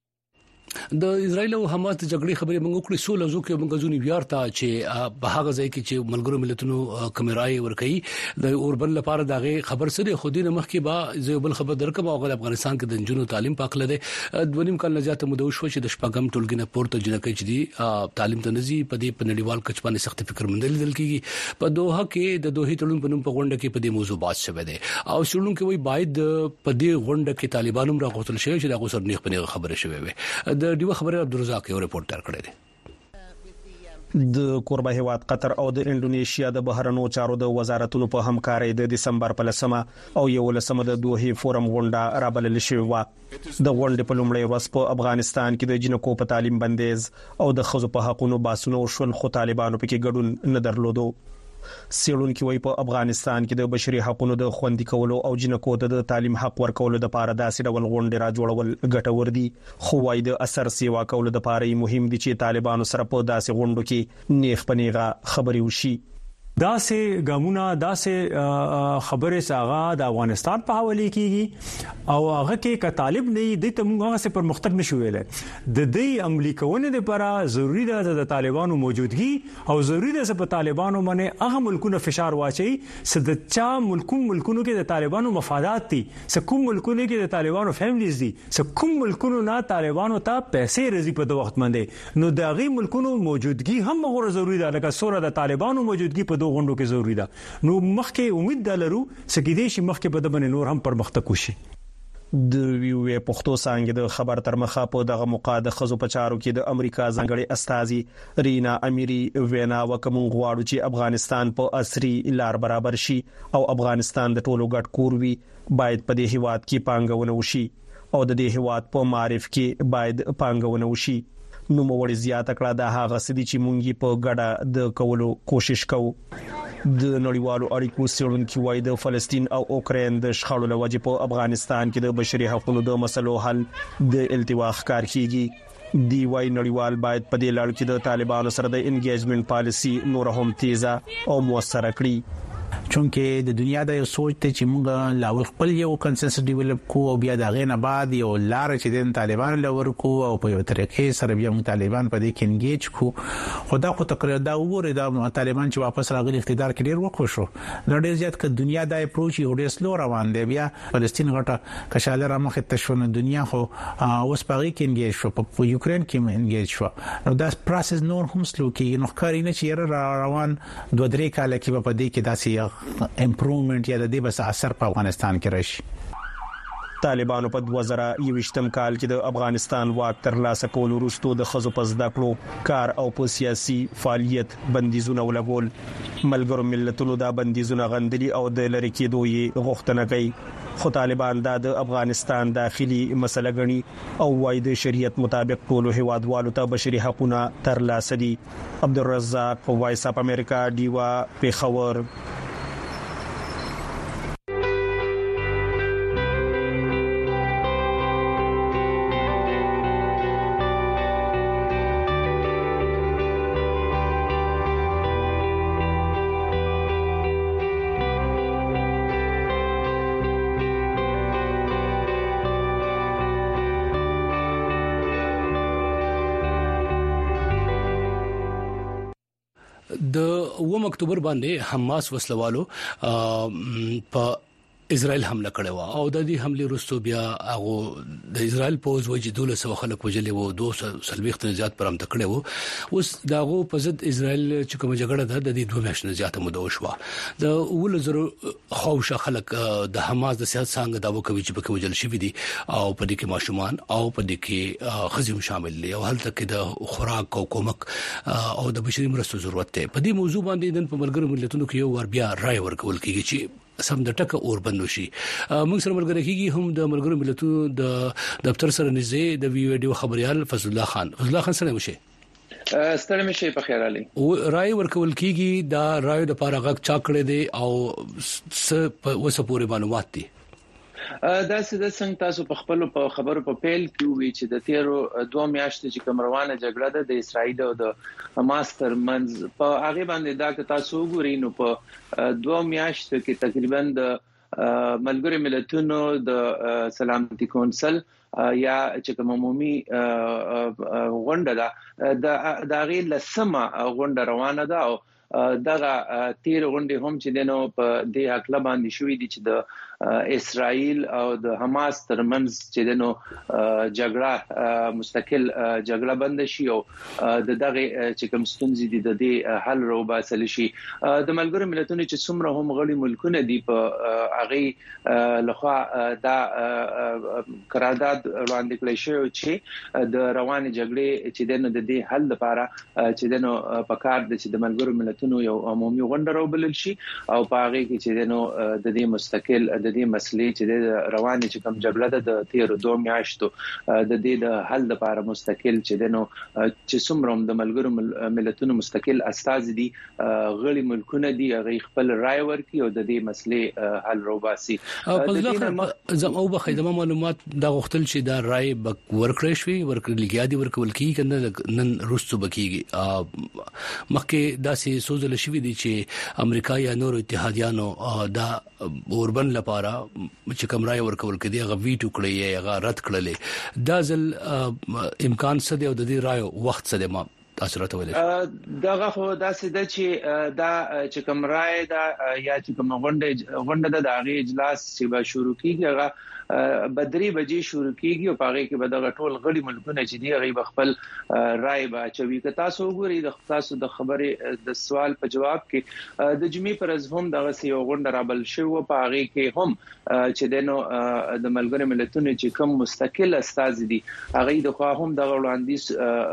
د اسرایل او حماس د جګړې خبرې موږ کړې سول زو کې موږ ځونی بیا ته چې په هغه ځای کې چې ملګرو ملتونو کیمرای ورکړي د اوربل لپاره دغه خبر سره خو دې مخ کې با زه بل خبر درکم او د افغانستان کې د جنونو تعلیم پاکله ده دونیم کال نجات مو د شو چې د شپږم ټولګي نه پورته جنکې چې دي تعلیم ته نزي په دې په نړیوال کچپانه سخت فکر مندل دل کېږي په دوه کې د دوه تړون په نوم په غونډه کې په دې موضوع بحث شوه ده او شړون کې وای باید په دې غونډه کې طالبانو راغوتل شي چې دا غوسر نیخ په خبره شوه وي د دیو خبره عبدالرزاق یو ریپورت تر کړی دی. د کوربه هیواد قطر او د انډونیشیا د بهرنیو چارو د وزارتونو په همکارۍ د دسمبر په لسمه او یو لسمه د دوه فورم غونډه رابلل شوې و. د غونډې په لومړۍ ورځ په افغانستان کې د جنکو په تعلیم بندیز او د خزو په حقوقو باسونو شول خو طالبانو پکې ګډون نه درلودو. سیړونکو وی په افغانستان کې د بشري حقوقو د خوندي کولو او جنکو د تعلیم حق ورکولو د لپاره داسې ډول غونډې را جوړول ګټور دي خو وايي د اثر سیوا کولو د لپاره مهم دي چې طالبانو سره په داسې غونډو کې نیغ پنیغه خبري وشي. داسې ګامونه داسې خبره ساغه د افغانستان په حواله کیږي او هغه کې ک طالب نه دی ته موږ هغه پر مختګ نشو ویل د دې عملی کونه لپاره ضروری ده د طالبانو موجودګي او ضروری ده په طالبانو باندې هغه ملکونو فشار واچي چې د چا ملکونو ملکونو کې د طالبانو مفادات دي څه کوم ملکونو کې د طالبانو فیملیز دي څه کوم ملکونو نه طالبانو ته پیسې رزي په وخت باندې نو د هغه ملکونو موجودګي هم غوړه ضروری ده لکه سوره د طالبانو موجودګي په غونډو کې ضروری ده نو مخکې امید دلرو سګیدې شي مخکې په دبن نور هم پر مختک وشي. د ویو پښتو څنګه د خبر تر مخه په دغه مقاده خزو پچارو کې د امریکا ځنګړي استاذي رینا امیری وینا وکم غواړو چې افغانستان په عصري لار برابر شي او افغانستان د ټولو ګډ کور وي باید په دې هیواد کې پانګونه وشي او د دې هیواد په معرف کې باید پانګونه وشي. نو موړ زیات کړه د هغه سدي چې مونږی په ګډه د کولو کوشش کوو. د نړیوالو اړیکو څېړونکو وايي د فلسطین او اوکرين د شخړو لوجې په افغانستان کې د بشري حقوقو د مسلو حل د التوا ښکار کیږي. دی وايي نړیوال باید په دې لړ کې د طالبانو سره د انګیجمنت پالیسی نور هم تیزه او موثره کړي. چونکه د دنیا د یو سوچ ته چې موږ لاول خپل یو کنسنسس ډیولپ کو او بیا د غینه بعد یو لار چې د طالبان لور کو او په یو طریقې سره بیا موږ طالبان په دې کې انګیج کو خدا خو تقریر دا وګوره دا طالبان چې واپس راغلي اقتدار کې ډیر وکړو شو ډېر زیات ک دنیا د اپروچ یو ډیر سلو روان دی بیا فلسطین غټه کشاله را مخ ته شونه دنیا خو اوس پاره کې انګیج شو په یوکرين کې انګیج شو نو دا پروسس نور هم سلو کې نو ښکاری نه چې روان دوه درې کال کې په دې کې داسې امپروومنت یا د دې بس اثر په افغانستان کې راشي. طالبانو په دوه زره یوویشتم کال کې د افغانستان واک تر لاسه کول وروسته د خزو په زده کړو کار او په سیاسي فعالیت بندیزونه ولګول. ملګرو ملتونو دا بندیزونه غندلي او د لری کېدو یې غوښتنه کوي خو طالبان دا د افغانستان داخلي مسله غني او وايي د شریعت مطابق ټول هیوادوالو ته بشري حقوقونه تر لاسه دي. عبدالرزاق وایس اپ امریکا دیوا پیښور. د اووم اکتوبر باندې حماس وسلوالو په اسرائیل حمله کړې و او د دې حمله وروسته بیا هغه د اسرائیل پوز وجدول سو خلک وجلې وو دوه سلويخت نه زیات پرمت کړې وو اوس داغه په ضد اسرائیل چې کوم جګړه ده د دې دوه میاشتې زیاته موده وشوه د اول زرو خوښه خلک د حماس د سیاست څنګه داو کوي چې په وجل شي دي او په دې کې ماشومان او په دې کې خزم شامل دي او هلته کې د خوراک او کومک او د بشري مرستو ضرورت ده په دې موضوع باندې د ملګرو ملتونو کې یو ور بیا رائے ورکول کیږي چې سم د ټکه اور بندوشي. موږ سره ملګری کیږي هم د ملګرو ملتونو د دفتر سره نږدې د ویډیو خبريال فضل الله خان. فضل الله خان سره مشه ستړي مشه په خیر علي او رائے ورکول کیږي دا رائے د پاره غږ چا کړی دی او س وسه پورې معلومات دي دا څه د څنګه تاسو په خپل په خبرو په پیل کې وی چې د تیرو دوه میاشتې چې کوم روانه جګړه ده د اسرائیل او د حماس ترمنځ په هغه باندې دا که تاسو وګورئ نو په دوه میاشتو کې تقریبا د ملګری ملتونو د سلامتي کونسل یا چې کوم عمومي غونډه ده د داغي لسمه غونډه روانه ده او دغه تیر غونډه هم چې دنو په د حق باندې شوې دي چې د اسرائیل او د حماس ترمنځ چې دنو جګړه مستقل جګړه بند شي او د دغه چې کوم ستونزې دي د دې حل روباسل شي د ملګرو ملتونو چې څومره هم غړي ملکونه دي په هغه لخوا دا قرارداد وړاندې کړی شو چې د روان جګړې چې دنو د دې حل لپاره چې دنو په کار د چې د ملګرو ملتونو یو عمومي غونډه راوبلل شي او په هغه کې چې دنو د دې مستقل د دې مسلې چې د رواني چې کوم جګړه ده د تیر دوه میاشتو د دې د حل لپاره مستقل چې دنو چې څومره د ملګرو ملتونو مستقل استاذ دي غړي ملکونه دي هغه خپل رائے ورکړي او د دې مسلې حل روباسي په ځکه زم او به خدمه معلومات د غختل چې دا رائے ورکړې شوی ورکړل کېږي ورکول کېږي نن روسو بکیږي مخکې داسې سوزل شوی دي چې امریکا یا نور اتحادیانو دا اوربن لپاره چې کوم رائے ورکول کېږي هغه ویټو کړی یا رد کړلې دا ځل امکان څه دی او د دې رائے وخت څه دی ما تاسو راته ویل دغه خو داسې د چې دا چې کوم رائے دا یا چې کوم غونډه غونډه د هغه اجلاس چې به شروع کیږي هغه بدري بجې شروع کیږي او هغه کې به د ټول غړي ملکونه چې دی هغه خپل رائے به چوي که تاسو وګورئ د تاسو د خبرې د سوال په جواب کې د جمعې پر ورځ هم دغه یو غونډه رابل شو په هغه کې هم چې دنو د ملګرو ملتونو چې کوم مستقل استاذ دي هغه د خوا هم د وړاندیز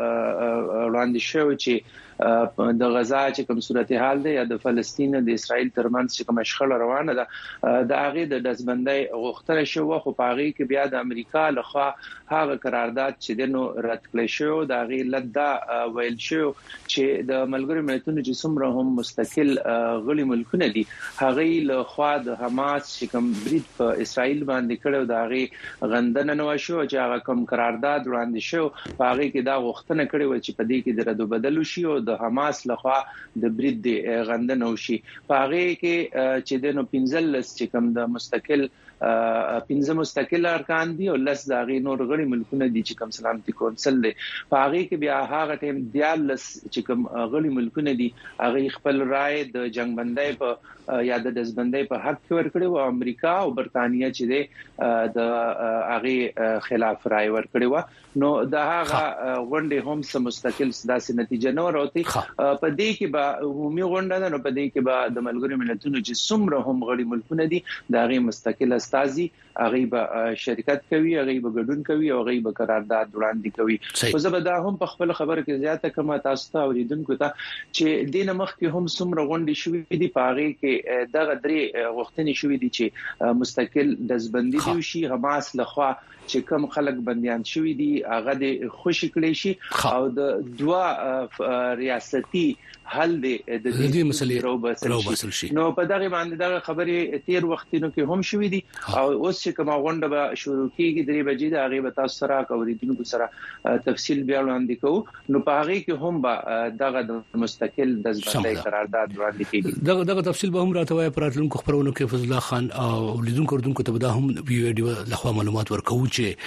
وړاندې شو چې د غزا چې کوم صورتحال دی یا د فلسطین د اسرائیل ترمنځ چې کوم شخړه روانه ده د هغه د دزبندۍ غوښتنه شو خو په هغه کې بیا د امریکا لخوا هغه قرارداد چې دنو رد کړی شو د هغه لدا ویل شو چې د ملګرو ملتونو چې څومره هم مستقل غړي ملکونه دي هغه لخوا د حماس چې کوم برید په اسرائیل باندې کړو د هغه غندنه نو شو چې هغه کوم قرارداد وړاندې شو په هغه کې دا غوښتنه کړې و چې په دې کې د ردو بدلو شي او د حماس لخوا د برید دی غندنه وشي په هغه کې چې د نو پنځلس چې کوم د مستقل پنځه مستقل ارکان دي او لس د هغه نور غړي ملکونه دي چې کوم سلامتي کونسل دی په هغه کې بیا هغه ټیم دیالس چې کوم غړي ملکونه دي هغه خپل رائے د جنگ بندۍ په یا د دزبندۍ په حق کې ورکړي او امریکا او برتانیې چې دی د هغه خلاف رائے ورکړي و نو د هغه غونډه هم سم مستقل سداسي نتیجه نه وروتي په دې کې به عمومي غونډه نه په دې کې به د ملګرو ملتونو چې څومره هم غړي ملکونه دي د هغه مستقل استازي هغه به شرکت کوي هغه به ګډون کوي او هغه به قرارداد وړاندې کوي خو زه به دا هم په خپل خبره کې زیاته کوم تاسو ته اوریدونکو ته چې دینه مخ کې هم څومره غونډې شوې دي په هغه کې دغه درې غوښتنې شوې دي چې مستقل دزبندي دي شي حماس لخوا چې کوم خلک بنديان شوي دي هغه د خوشی کړي شي او د دوا ریاستي حل د دې مسلې روباسل شي نو په دغه باندې دغه خبرې تیر وختونو کې هم شوې دي او اوس چې کومه غونډه به شروع کیږي درې بجې د هغه به تاسو سره کوریدونکو سره تفصیل بیا وړاندې کوو نو په هغه کې هم به دغه مستقل دزبندۍ قرارداد وړاندې کیږي دغه دغه تفصیل به هم راته وای پراتلونکو خبرونو کې فضل الله خان او لیدونکو کوردونکو ته به هم ویډیو لخوا معلومات ورکوي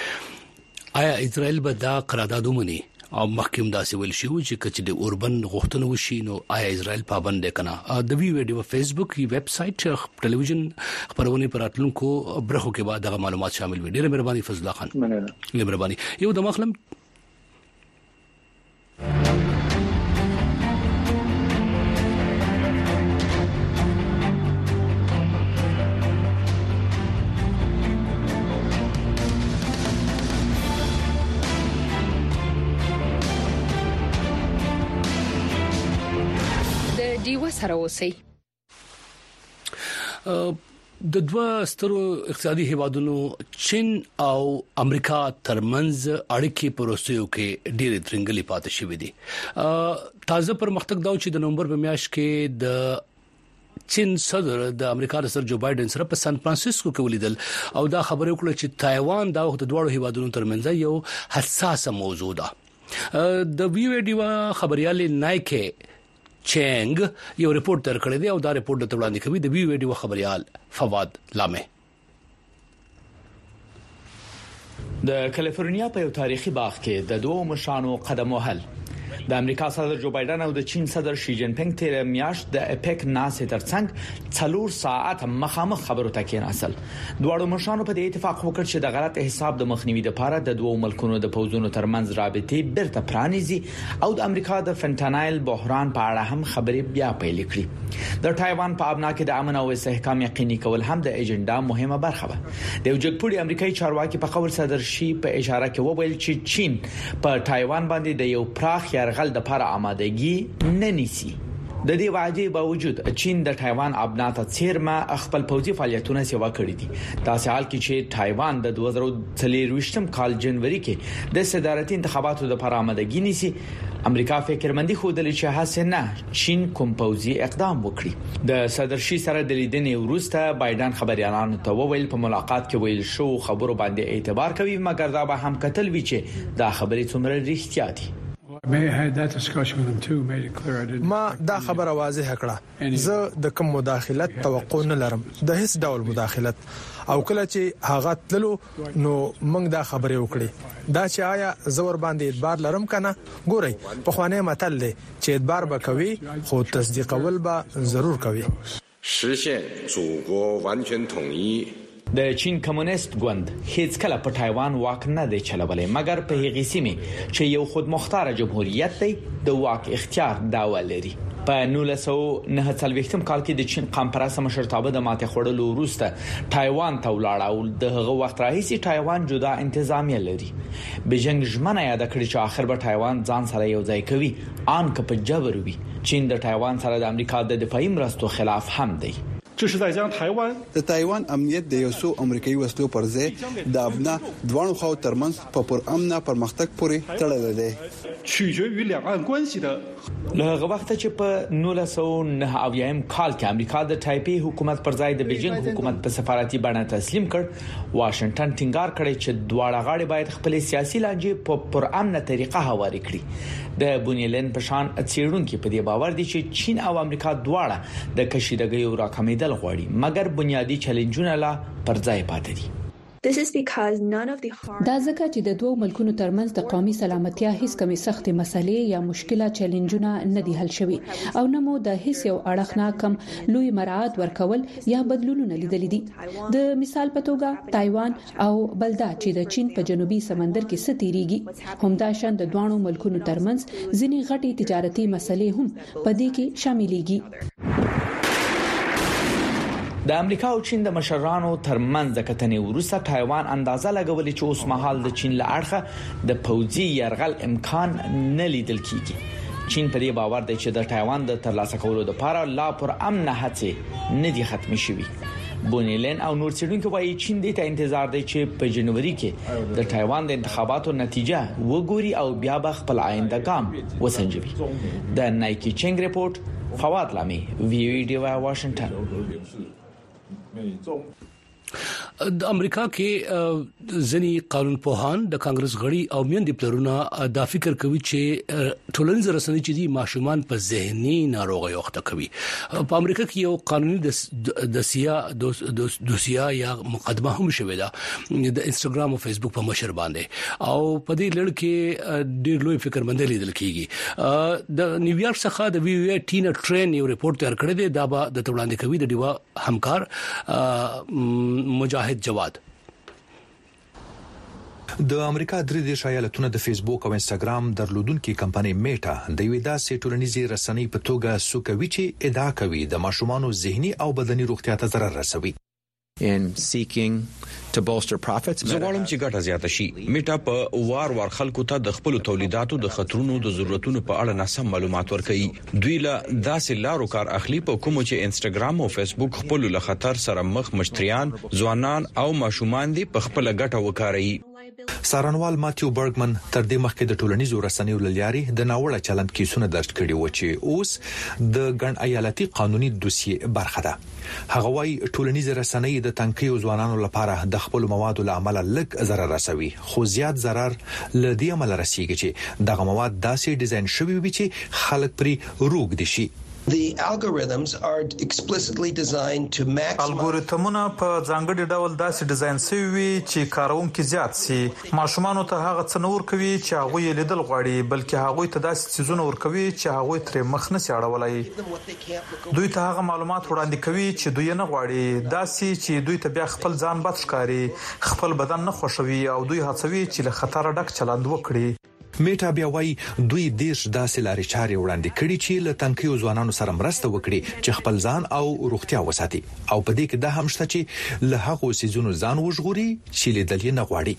چې آیا اسرائیل به دا قرارداد ومني او محکم داسې ویل شي چې کچې د اوربن غوښتنه وشي نو آیا اسرائیل پابند کنه د وی ویډیو فیسبوک ویب سټ ټلویزیون خبرونه پراتلونکو برخو کې بعد دغه معلومات شامل وي ډیره مهرباني فضل الله خان مننه مهرباني یو د مخلم سره اوسئ د دوه سترو اقتصادي هیوادونو چین او امریکا ترمنځ اړیکې پروسیو کې ډېرې ترنګلې پاتې شوې دي تازه پرمختګ دا چې د نومبر په میاشت کې د چین صدر د امریکا صدر جو بایدن سره په سان فرانسیسکو کې ولیدل او دا خبره وکړه چې تایوان دا د دوه هیوادونو ترمنځ یو حساسه موضوع ده د وی ویډیو خبريال نایکه چنګ یو ریپورت درکړی دی او دا ریپورت ته وړاندې کوي د وی ویډیو خبريال فواد لامه. د کالیفورنیا په یو تاریخي باغ کې د دوه مشرانو قدم وهل د امریکا صدر جو بایدن او د چین صدر شي جین پینګ تیر میاشت د اپیک ناسې ترڅنګ څلور ساعت مخامخ خبرو ته کېناسل. دواړو مشرانو په دې اتفاق وکړ چې د غلط حساب د مخنیوي لپاره د دوه ملکونو د پوزونو ترمنځ رابطې بیرته پرانیزي او د امریکا د فنټانایل بحران په اړه هم خبرې بیا پیل کړي. د تایوان په ابنا کې د امن او استحکام یقیني کول هم د ایجنډا مهمه برخه ده. د یو جګپوړي امریکایي چارواکي په قول صدر شي په اشاره کې وویل چې چین په تایوان باندې د یو پراخ یرغل د لپاره آمادګي نه نیسي. د دې وعده باوجود چین د تایوان ابنا ته چیرمه خپل پوځي فعالیتونه سیوا کړې دي. دا سهال کې چې تایوان د دوه زره څلورویشتم کال جنوري کې د صدارتي انتخاباتو لپاره آمادګي نیسي. امریکا فکرمندي خوده چې هڅه نه چین کوم پوځي اقدام وکړي. د صدر شي سره د لیدنې وروسته بایدن خبريالانو ته وویل په ملاقات کې ویل شو خبرو باندې اعتبار کوي مګر دا به هم کتل وی چې دا خبرې څومره رښتیا دي. ما دا خبره واضح کړه زه د کوم مداخلت توقع نه لرم د هیڅ ډول مداخلت او کله چې هغه تللو نو موږ دا خبره وکړي دا چې آیا زور باندې اعتبار لرم کنه. ګورئ په خوانه متل دی چې اعتبار به کوي خو تصدیقول به ضرور کوي. 实现祖国完全统一 د چین کمونیست ګوند هیڅ کله په تایوان واک نه دی چلولای مګر په هغې سیمه چې یو خودمختار جمهوریت دی د واک اختیار داوا لري. په نولس سوه نهه څلوېښتم کال کې د چین قامپرسته مشرتابه د ماته خوړلو وروسته تایوان ته ولاړ او د هغه وخت راهیسي تایوان جدا انتظامیه لري. بیجنګ ژمنه یاد کړې چې آخر به تایوان ځان سره یو ځای کوي ان که په جبر وي. چین د تایوان سره د امریکا د دفاعي مرستو خلاف هم دی. 这是在将台湾 د تایوان امنیت د یو څو امریکایي وسلو پر ځای د ابنا دوه خو ترمنځ په پر امنه پرمختګ پورې تړل دی. 取决于两岸关系的 له هغه وخت چې په نولس سوه نهه اویایم کال کې امریکا د تایپی حکومت پر ځای د بیجینګ حکومت په سفارتي بڼه تسلیم کړ. واشنگټن ټینګار کړی چې دواړه غاړي باید خپل سیاسي لانجې په پر امنه طریقه هواري کړي. د بونیلن په شان اڅیړونکو په دې باور دي چې چین او امریکا دواړه د کشیدګۍ راکمېدل غواړي مګر بنیادی چیلنجونه لا پر ځای پاتې دي. دا ځکه چې د دوه ملکونو ترمنځ د قومي سلامتیا هیڅ کمی سخت مسلې یا مشکلات چیلنجونه نه دي حل شوي او نه مو د هیڅ یو اړخنا کم لوی مراعات ورکول یا بدلونونه لیدل دي. د مثال په توګه تایوان او بلدا چې د چین په جنوبي سمندر کې ستېریږي همداشان د دوه ملکونو ترمنځ ځینې غټي تجارتي مسلې هم په دې کې شاملېږي. د امریکا او چین د مشرانو ترمنځ د کتنې وروسته تایوان اندازه لګولې چې اوس مهال د چین له اړخه د پوځي يرغل امکان نه لیدل کیږي. چین په دې باور دی چې د تایوان د ترلاسه کولو لپاره لا پر امن هڅې نه دي ختم شوي. بونیلن او نور څېړونکو وايي چین دې ته انتظار دی چې په جنوري کې د تایوان د انتخاباتو نتیجه وګوري او بیا به خپل آینده ګام وسنجوي. د نایکی چنګ ریپورت فواد لامي وی وی ډی واي واشنگټن. 美中 د امریکا کې ځنی قانون پوهان د کانګرس غړي او میندې پلرونه دا فکر کوي چې ټولنیز رسنۍ چې دي ماشومان په ذهني ناروغي وخته کوي. په امریکا کې یو قانوني د سیا دوسیا یا مقدمه هم شوې ده د انستګرام او فیسبوک په مشر باندې او په دې لړ کې ډېر لوی فکر مند لیدل کیږي. د نیویارک څخه د وی وی ټینا ټرین یو ریپورت تیار کړی دی دا به د وړاندې کوي د دیوا همکار مجاهد جواد. د امریکا درې دیش ایالتونو د فیسبوک او انستګرام درلودونکو کمپنۍ میټا د ویدا سټورنیزي رسنۍ په توګه سوکوي چې ادعا کوي د ماشومانو ذهني او بدني روغتیا ته ضرر رسوي. in seeking to bolster profits. زه غواړم چې ګټه زیاته شي. میټا په وار وار خلکو ته د خپل تولیداتو د خطرونو د ضرورتونو په اړه ناسم معلومات ورکړي. دوی له داسې لارو کار اخلي په کوم چې انستګرام او فیسبوک خپل له خطر سره مخ مشتریان، ځوانان او ماشومان دي په خپل ګټه وکړي. سارنوال ماتیو برګمن تر دې مخکې د ټولنیزو رسنیو لارې د ناوړه چلند کیسونه درج کړي و چې اوس د ګڼ ایالتي قانوني دوسیې برخه ده. هغه وايي ټولنیزې رسنۍ د تنکیو ځوانانو لپاره د خپل موادو لامل لږ ضرر رسوي، خو زیات ضرر لدی عمل رسیږي چې دغه مواد داسې ډیزاین شوي وي چې خلک پرې روږدي شي. The algorithms are explicitly designed to maximize الګوریتمونه په ځانګړي ډول داسې ډیزاین شوي وي چې کاروونکي زیات سي. ماشومانو ته هغه څه نور کوي چې هغه یې لیدل غواړي، بلکې هغه ته داسې څیزونه ورکوي چې هغه ترې مخ نه سیاړولای. دوی ته هغه معلومات وړاندې کوي چې دوی نه غواړي، داسې چې دوی ته بیا خپل ځان بد ښکاري، خپل بدن نه خوښوي او دوی هڅوي چې له خطر ډک چلند وکړي. میټا بیا وايي دوی دیش داسې لارې چارې وړاندې کړي چې له تنکیو ځوانانو سره مرسته وکړي چې خپل ځان او روغتیا وساتي، او په دې کې دا هم شته چې له هغو سيزونو ځان وژغوري چې لیدل یې نه غواړي.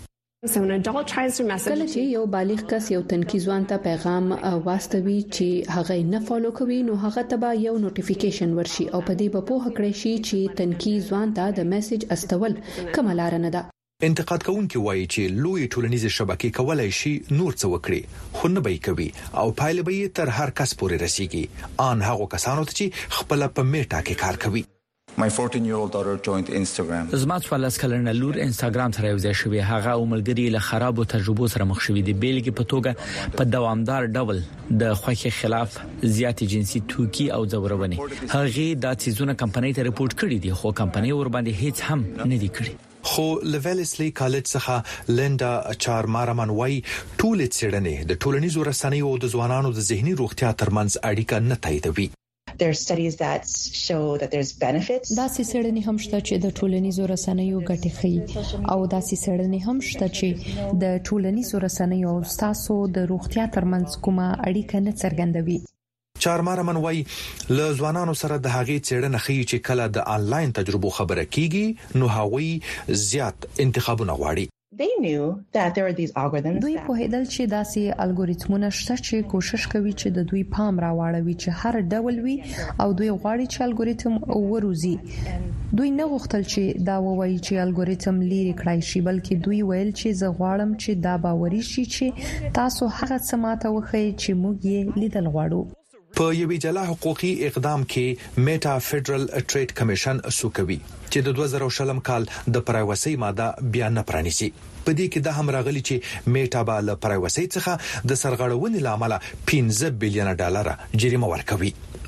کله چې یو بالغ کس یو تنکی ځوان ته پیغام واستوي چې هغه نه فالو کوي، نو هغه ته به یو نوټیفیکیشن ورشي او په دې به پوهه کړی شي چې تنکی ځوان ته د میسج استول کومه لار نه ده. انتقاد کوونکي وایي چې لوی ټولنیزې شبکې کولای شي نور څه وکړي، خو نه به کوي او پایله به تر هر کس پورې رسیږي، ان هغه کسانو ته چې خپل په میټا کې کار کوي. My fourteen year old daughter joined Instagram. زما څوارلس کلنه لور انستګرام سره یوځای شوی، هغه عمرګری له خرابو تجربو سره مخ شوی دی. بیلګې په توګه په دوامدار ډول د خوښي خلاف زیات جنسي توکي او ځورونې. هغه د تیزونه کمپنۍ ته رپورټ کړی دی، خو کمپنۍ ور باندې هیڅ هم نه دی کړی. خو لویلسلی کالج څخه لیندا چارمارمن وای ټول څېړنې د ټولنیزو رسنیو او د ځوانانو د ذهني روغتیا ترمنځ اړیکه نه تاییدوي. There are studies that show that there's benefits. دا څېړنې هم شته چې د ټولنیزو رسنیو ګټې ښيي، او دا څېړنې هم شته چې د ټولنیزو رسنیو او تاسو د روغتیا ترمنځ کومه اړیکه نه څرګندوي. چارمارمن وای له ځوانانو سره د هغې څېړنه ښيي چې کله د آنلاین تجربو خبره کیږي نو هغوی زیات انتخابونه غواړي. They knew that there are these algorithms. دوی په هدل چې داسې الګوریتمونه شته چې کوشش کوي چې د دوی پام راوړوي چې هر ډول وي، او دوی غواړي چې الګوریتم وروزي. دوی نه غوښتل چې دا ووایي چې الګوریتم لري کړای شي، بلکې دوی ویل چې زه غواړم چې دا باوري شي چې تاسو هغه څه ماته وښیي چې موږ یې لیدل غواړو. په یوې جلا حقوقي اقدام کې میټا فدرل ټریډ کمیشن سوکوي چې د دوه زره شلم کال د پرایوسي ماده بیان نه پرانیسي. په دې کې د هم راغلي چې میټا به له پرایوسي څخه د سرغړونې لامل پنځه بلین ډالر جریمه ورکوي.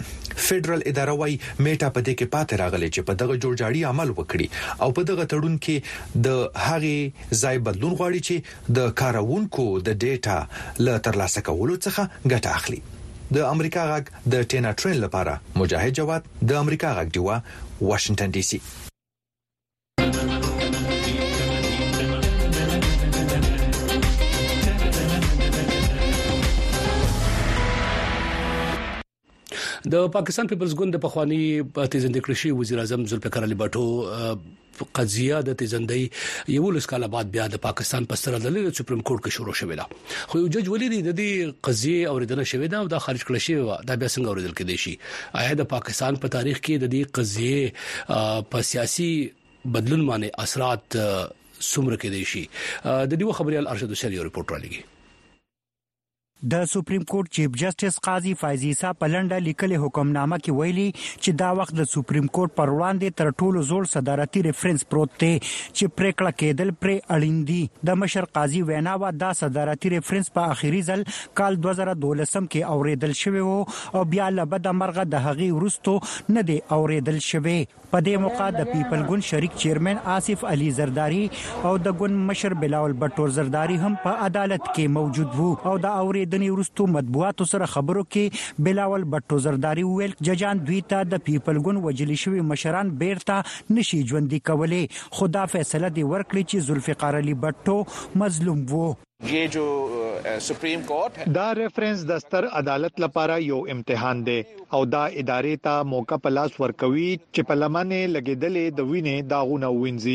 فدرل اداره وايي میټا په دې کې پاتې راغلي چې په دغه جوړجاړي عمل وکړي او په دغه تړون کې د هغې ځای بدلون غواړي چې د کارونکو د ډیټا له ترلاسه کولو څخه ګټه اخلي. د امریکا غږ د ټینا ټرین لپاره مجاهد جواد، د امریکا غږ دیوا، واشنگټن ډي سي. د پاکستان پیپلز ګوند د پخوانی تیزند کړشي وزیر اعظم ذوالفقار علي بټو قضیه د تیزندۍ یو لس کال بعد بیا د پاکستان په سره د سپریم کورټ کې شروع شوه ده، خو یو جج ولی د دې قضیه اوریدنه شوه ده او د خارج کړشي دا بیا څنګه اوریدل کېدی شي. آیا د پاکستان په تاریخ کې د دې قضیه په سیاسي بدلون باندې اثرات څومره کېدی شي؟ د دې خبريال ارشد حسین یو ریپورت را لګي. د سپریم کورټ چیف جسټس قاضي فایزي صاحب په لنډه لیکلي حکمنامه کې ویلي چې دا وخت د سپریم کورټ پر وړاندې تر ټولو زوړ صدارتي ریفرنس پروت دی چې پریکړه کېدل پرې اړین دي. د مشر قاضي ویناوه دا صدارتي ریفرنس په اخیری ځل کال دوه زره دولسم کې اوریدل شوی وو او بیا لبد مرغه د هغې وروسته نه دی اوریدل شوی. په دې موقع د پیپل ګوند شریک چیرمن آصف علي زرداری او د ګوند مشر بلاول بټور زرداری هم په عدالت کې موجود وو او د اوریدنې وروسته مطبوعاتو سره خبرو کې بلاول بټور زرداری ویل ججان دوی ته د پیپل ګوند وجلی شوی مشران بیرته نشي ژوندۍ کولای، خدا فیصله دی ورکړي چې ذوالفقار علي بټو مظلوم وو. یہ جو سپریم کورٹ دا ریفرنس د ستر عدالت لپاره یو امتحان دی او دا ادارې ته موقع پلاس ورکوي چې په لمنه لګیدلې د وینې داغونه وینځي.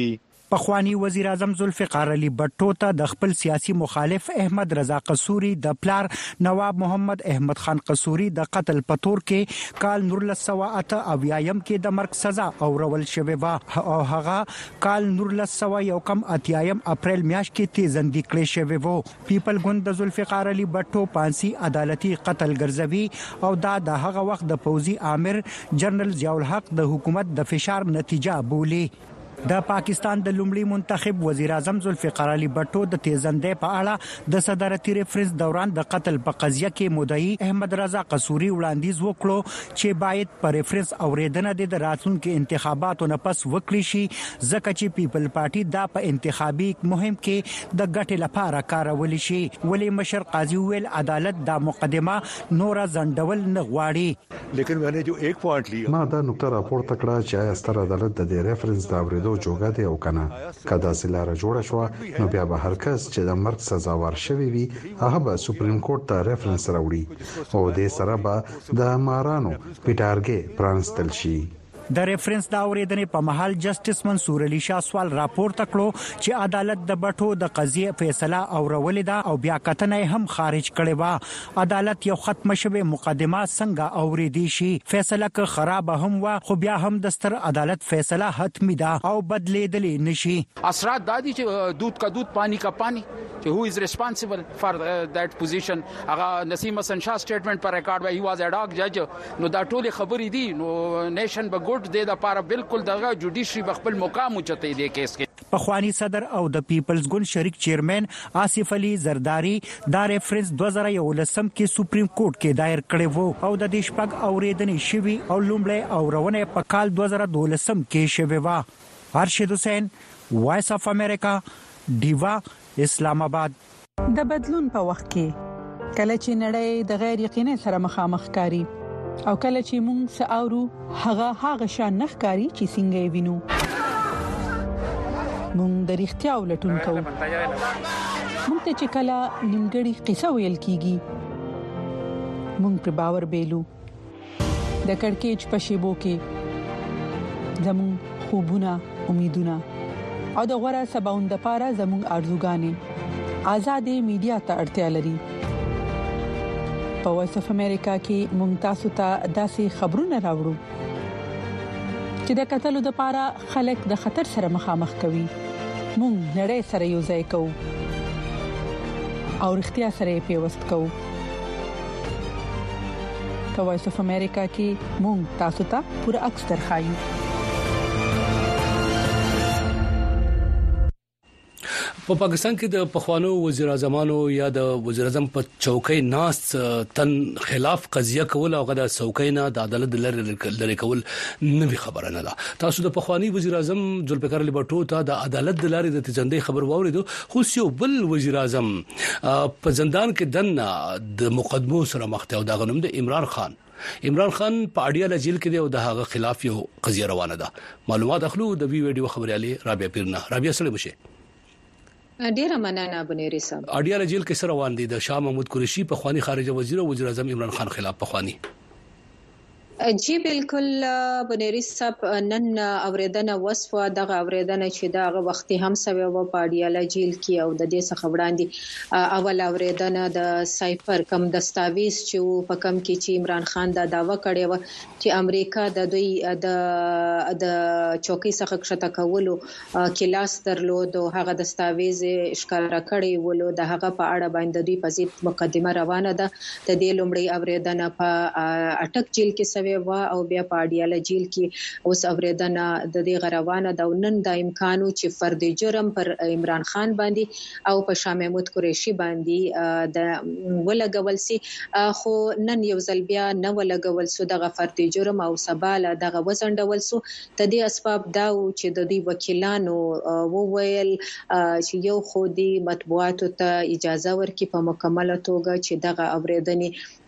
پخوانی وزیر اعظم ذوالفقار علي بټو ته د خپل سیاسي مخالف احمد رضا قصوري د پلار نواب محمد احمد خان قصوري د قتل په تور کې کال نورلس سوه اته اویایم کې د مرګ سزا اورول شوې و او هغه کال نورلس سوه یو کم اتیایم اپریل میاشت کې تیزندې کړې شوې و. پیپل ګوند د ذوالفقار علي بټو پانسي عدالتي قتل ګرځوي او دا د هغه وخت د پوځي امیر جنرال ضیاء الحق د حکومت د فشار نتیجه بولي. د پاکستان د لومړي منتخب وزیر اعظم ذوالفقار علي بټو د تیزندې په اړه د صدارتي ریفرنس دوران د قتل په قضیه کې مدعي احمد رضا قصوري وړاندیز وکړو چې باید پر ریفرنس اوریدنه د راتلونکو انتخاباتو نه پس وکړي شي ځکه چې پیپل پارټي دا په انتخابي مهم کې د ګټې لپاره کارول شي. ولی مشر قاضي ویل عدالت دا مقدمه نور ځنډول نه غواړي. لیکن میں نے جو ایک پوائنٹ لیا ما دا نقطه راپورته کړه چې آیا ستر عدالت د ریفرنس دا اوریدو جوګه دی او کنه کدا سلاره جوړه شو نو بیا به هر کس چې د مرګ سزا ورشوي وي هغه به سپریم کورټ ته ریفرنس راوړي او د سره به د مارانو پیټارګي پرانستل شي. د ریفرنس دا اوریدنې په محل جسټس منصور علي شاه سوال راپورته کړو چې عدالت د بټو د قضیه فیصله اورولې ده او بیا کتنه هم خارج کړي و. عدالت یو ختم شوه مقدمه څنګه اوریدي شي فیصله که خراب هم و خو بیا هم د ستر عدالت فیصله حتمی ده او بدلیدلې نشي. اثرات دادي چې دود کا دود پانی کا پانی چې who is responsible for uh, that position. هغه نسیم حسن شاه سټیټمنټ پر ریکارډ وای هی واز ا ډاګ جج نو دا ټول خبرې دي نو نیشن به ګوډ د لپاره بالکل دغه جوډیشري بخپل مقام اوچته دی کیس کې. پخوانی صدر او د پیپلز ګوند شریک چیرمن آصف علي زرداری دا ریفرنس دوه زره یولسم کې سپریم کورټ کې دایر کړی وو او د دې شپږ اوریدنې شوي او لومړی اورونه په کال دوه زره دولسم کې شوی و. ارشد حسین وایس اف امریکا دیوا اسلام آباد. د بدلون په وخت کې کله چې نړۍ د غیر یقیني سره مخامخ کاری او کله چې موږ ساورو هغه هغه شان نخکاری چې څنګه وینو موږ د اړتیا ولټون کوو. موږ ته چې کله نیمګړی قصه ویل کیږي موږ پر باور بیلو. د کڑکېچ په شیبو کې زموږ خوبونه امیدونه او د غوړه سباوند لپاره زموږ ارزوګانې آزادې میډیا ته اړتیا لري. په وایس اف امریکا کې مونږ تاسو ته داسې خبرونه راوړو چې د قتلو لپاره خلک د خطر سره مخامخ کوي. مونږ نړۍ سره یو ځای کوو او اړتیا سره پیوست کوو. په وایس اف امریکا کې مونږ تاسو ته پوره عکس درخایو. په پاکستان کې د پخوانو وزیر اعظمانو یا د وزیر اعظم په چوکۍ ناس تن خلاف قضیه کول او غدا چوکۍ نه د عدالت لری کول نوې خبره نه ده. تاسو د پخوانی وزیر اعظم ذوالفقار علي بټو ته د عدالت د لارې د تجندې خبر واوریدو خو یو بل وزیر اعظم په زندان کې دن د مقدمو سره مخ ته او دا غنوم د عمران خان عمران خان په اډیاله جیل کې دی او د هغه خلاف یو قضیه روانه ده. معلومات اخلو د وی ویډیو خبريالي رابعه پیرنا. رابعه سره بشه ډیره مننه بنيري صاحب. اډیاله جیل کې سره روان دي د شاه محمود قریشي په خواني خارجه وزیر او وزیر اعظم عمران خان خلاف په خواني. جی بالکل بنيري صاحب نن اوریدنه وسوه دغه اوریدنه چې دغه وختي هم سوي و پاډیاله جیل کې او د دې څخه وړاندې اول اوریدنه د سایپر کم دستاویز چې په کم کې چې عمران خان دا داوا کړی و چې امریکا د دوی د د چوکۍ څخه کښته کولو کلاس درلود او هغه دستاویز ښکارا کړی ولو د هغه په اړه باندې دوی په ضد مقدمه روانه ده. د دې لومړی اوریدنه په اټک جیل کې سوي و او بیا په اډیاله جیل کې اوس اوریدنه د دې غروانه د نن د امکانو چې فرد جرم پر عمران خان باندې او په شاه محمود قریشي باندې د ولګول سي خو نن یو ځل بیا نه ولګول سو دغه فرد جرم او سباله دغه وزندول سو. د دې اسباب دا چې د دې وکیلانو وویل چې یو خو دې مطبوعاتو ته اجازه ورکړي په مکمله توګه چې دغه اوریدنې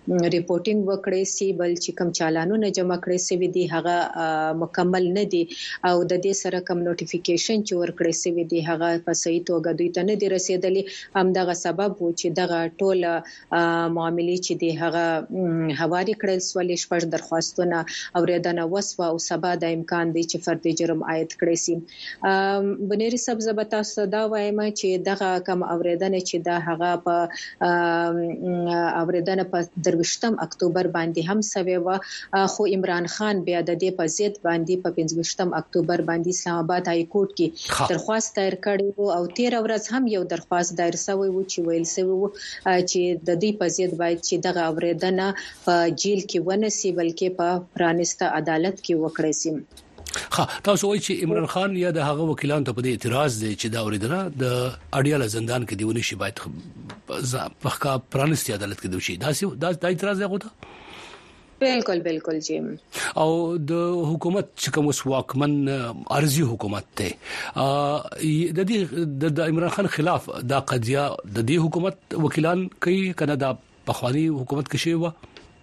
ریپورټینګ وکړي سي بل چې کوم چالانونه جمع کړي سي دي هغه مکمل نه دي او د دې سره کوم نوټیفیکیشن چې ورکړي سي دي هغه په صحیح توګه دوی ته نه دي رسیدلې هم دغه سبب و چې دغه ټول معاملې چې دي هغه حواله کړل سولې شپږ درخواستونه اوریدنه وسوه او سبا د امکان دی چې فرد جرم عاید کړي سي بنيري صاحب زبتا صدا وایم چې دغه کوم اوریدنه چې دا هغه په اوریدنه په درويشتم اکتوبر باندې هم سوي و خو عمران خان بیا د دې په ضد باندې په پنځويشتم اکتوبر باندې اسلام آباد های کورټ کې درخواست دایر کړی او تیر ورځ هم یو درخواست دایر شوی و چې ویل شوی و چې د دې په ضد باید چې دغه اوریدنه په جیل کې ونسي بلکې په پرانسته عدالت کې وکړي سي. ها تاسو وایئ چې عمران خان یا د هغه وکیلانو ته په دې اعتراض دی چې دا اوریدنه د اړیاله زندان کې دیونه شي باید په ښه پرانسته عدالت کې دوشي دا د اعتراض دی غوته بالکل بالکل جی او د حکومت چې کوم واکمن ارزي حکومت ته د دې د عمران خان خلاف دا قضیه د دې حکومت وکیلان کوي کنه دا پخوانی حکومت کې شوی و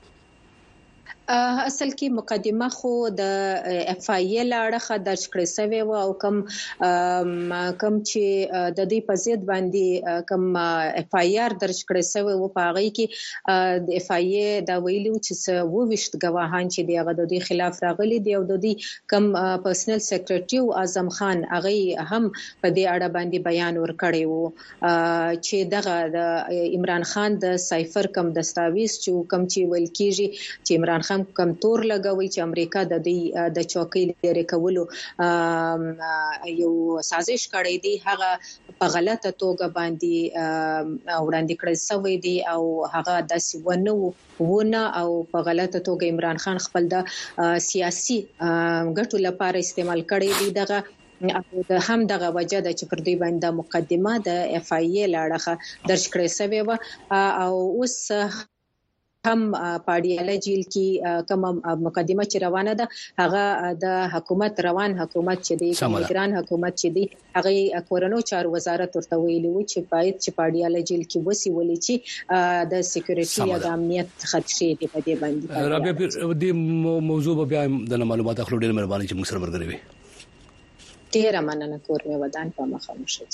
اصل کې مقدمه خو د اف آی ال اړه درج کړی شوی و او کوم کوم چې د دې په ضد باندې کوم اف آی آر درج کړی شوی و په هغه کې د اف آی ای دا ویلو چې وو وشت غواهان چې دغه د دې خلاف راغلي دی او د دې کوم پرسنل سیکریټری اعظم خان هغه هم په دې اړه باندې بیان ورکړی وو چې دغه د عمران خان د سایفر کم دستاویز چې کوم چې ویل کیږي چې عمران خان کم تور لګوي چې امریکا د دې د چوکۍ لري کولو یو سازش کړی دی هغه په غلطه توګه باندې وړاندې کړی شوی دی او هغه داسې ونه ونه او په غلطه توګه عمران خان خپل د سیاسي ګټو لپاره استعمال کړی دی دغه د هم دغه وجه د چې پر دوی باندې مقدمه د اف آی ای لړخه درج کړی شوی و او اوس هم پاډیاله جیل کې کوم مقدمه چې روانه ده هغه د حکومت روان حکومت چې دی ګران حکومت چې دی هغه کورونو چار وزارت ورته ویلي و چې باید چې پاډیاله جیل کې وسی ولې چې د سکیورټي یا د امنیت خدشې دی په دې باندې رابعه دې موضوع بیا د معلومات اخلو ډېر مهرباني چې موږ سره مرګري وي ډېر مننه کور مې ودان په مخه مشه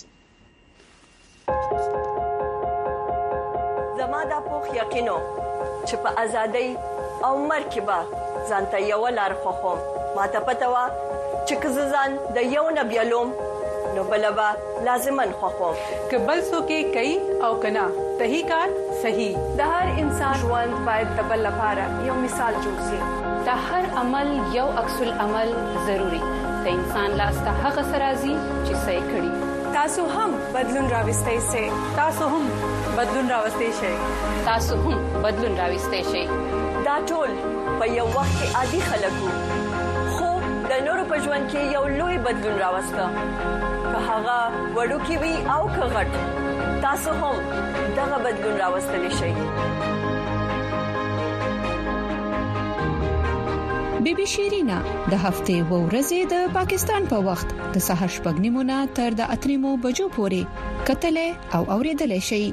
زما د پوخ یقینو چې په ازادۍ او مرکبه ځانته یو لار خوخم ماته پته وا چې کززان د یو نبیلوم نو بلبا لازمن خوخم کبل سو کې کوي او کنا صحیح کار صحیح د هر انسان ژوند باید د بل لپاره یو مثال جوړ شي د هر عمل یو عکس العمل ضروری د انسان لاسته هغه سرازي چې صحیح کړي تاسو هم بدلون راوستئ سي تاسو هم بدلون راوستئ شئ تاسو هم بدلون راوستئ شئ دا ټول په یو وخت کې عادي خلکو خو د نورو په ژوند کې یو لوی بدلون راوسته که هغه وړوکی وي او که غټ تاسو هم دغه بدلون راوستلی شئ بی بی شیرینا د هفته و ورځې د پاکستان په وخت د سهار شپږ نیمو تر د اتریمو بجو پورې کتلې او اوریدلې شي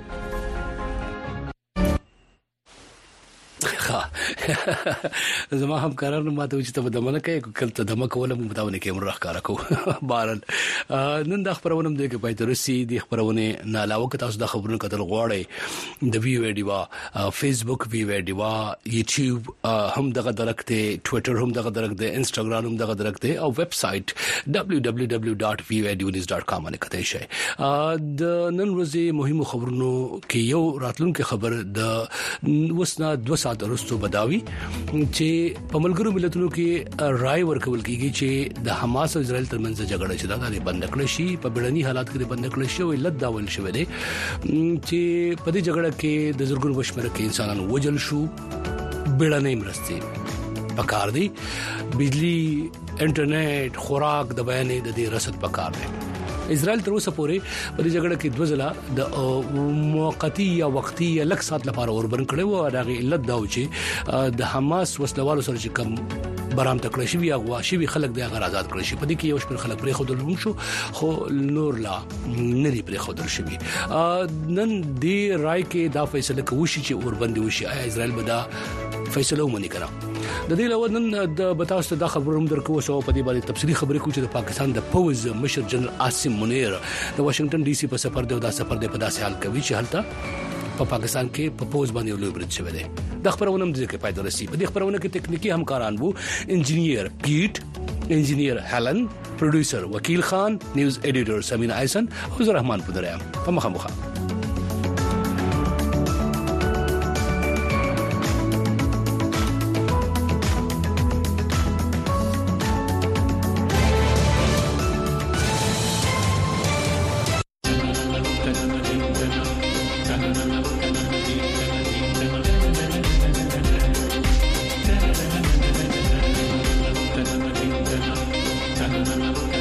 زما هم کارانو ماته چې ته دمنه کوي کله دمه کوله موږ متاونه کې امر راخاره کو بارل نن د خبرونه د کې پای ترسي د خبرونه نه علاوه که تاسو د خبرونو کتل غواړئ د وی وی ډیوا فیسبوک وی وی ډیوا یوټیوب هم دغه درکته ټوئیټر هم دغه درکته انستګرام هم دغه درکته او ویب سټ دبليو دبليو دبليو ډاټ وی وی ډیو نیوز ډاټ کام باندې کتای شئ د نن ورځې مهمو خبرونو کې یو راتلونکو خبر د وسنا دوه ساعت وروسته بداوي چې په ملګرو ملتونو کې رائے ورکول کیږي چې د حماس او اسرائیل ترمنځ جګړه چې دا د بند کړل شي په بیړني حالات کې بند کړل شي او لږ داول شوی دی چې په دې جګړه کې د زرګونو بشمره کې انسانان وجل شو بیړنۍ مرستې پکار دي بجلی انټرنیټ خوراک د بیانې د دې رسد پکار دي اسرائیل تر اوسه پورې په دې جګړه کې دوه ځله د موقتی یا وختي یا لک سات لپاره اوربن کړي وو راغی علت دا و چې د حماس وسلوالو سره چې کم برام تکړه شي یا غواشي خلک د غیر آزاد کړی شي په دې کې یو شمېر خلک پرې خودل شو خو نور لا نری پرې خودل شي نن دی رائے کې دا فیصله کوي چې اوربندي وشي آیا اسرائیل به دا فیصله ومني کړه د دې لور نن د بتاوسته د خبرو درکو سو په دې باندې تفصیلی خبرې کوي چې د پاکستان د پوز مشر جنرال عاصم منیر د واشنگټن ډي سي په سفر دی او دا سفر دی په داسې حال کوي چې حالت په پاکستان کې په پوز باندې لوی برید شوی دی د خبرونه د ځکه پایدار رسی په دې خبرونه کې تکنیکی همکاران وو انجینیر پیټ انجینیر هلن پروډوسر وکیل خان نیوز ایډیټر سمین ایسن او زه رحمان پدریم په مخه مخه Thank you.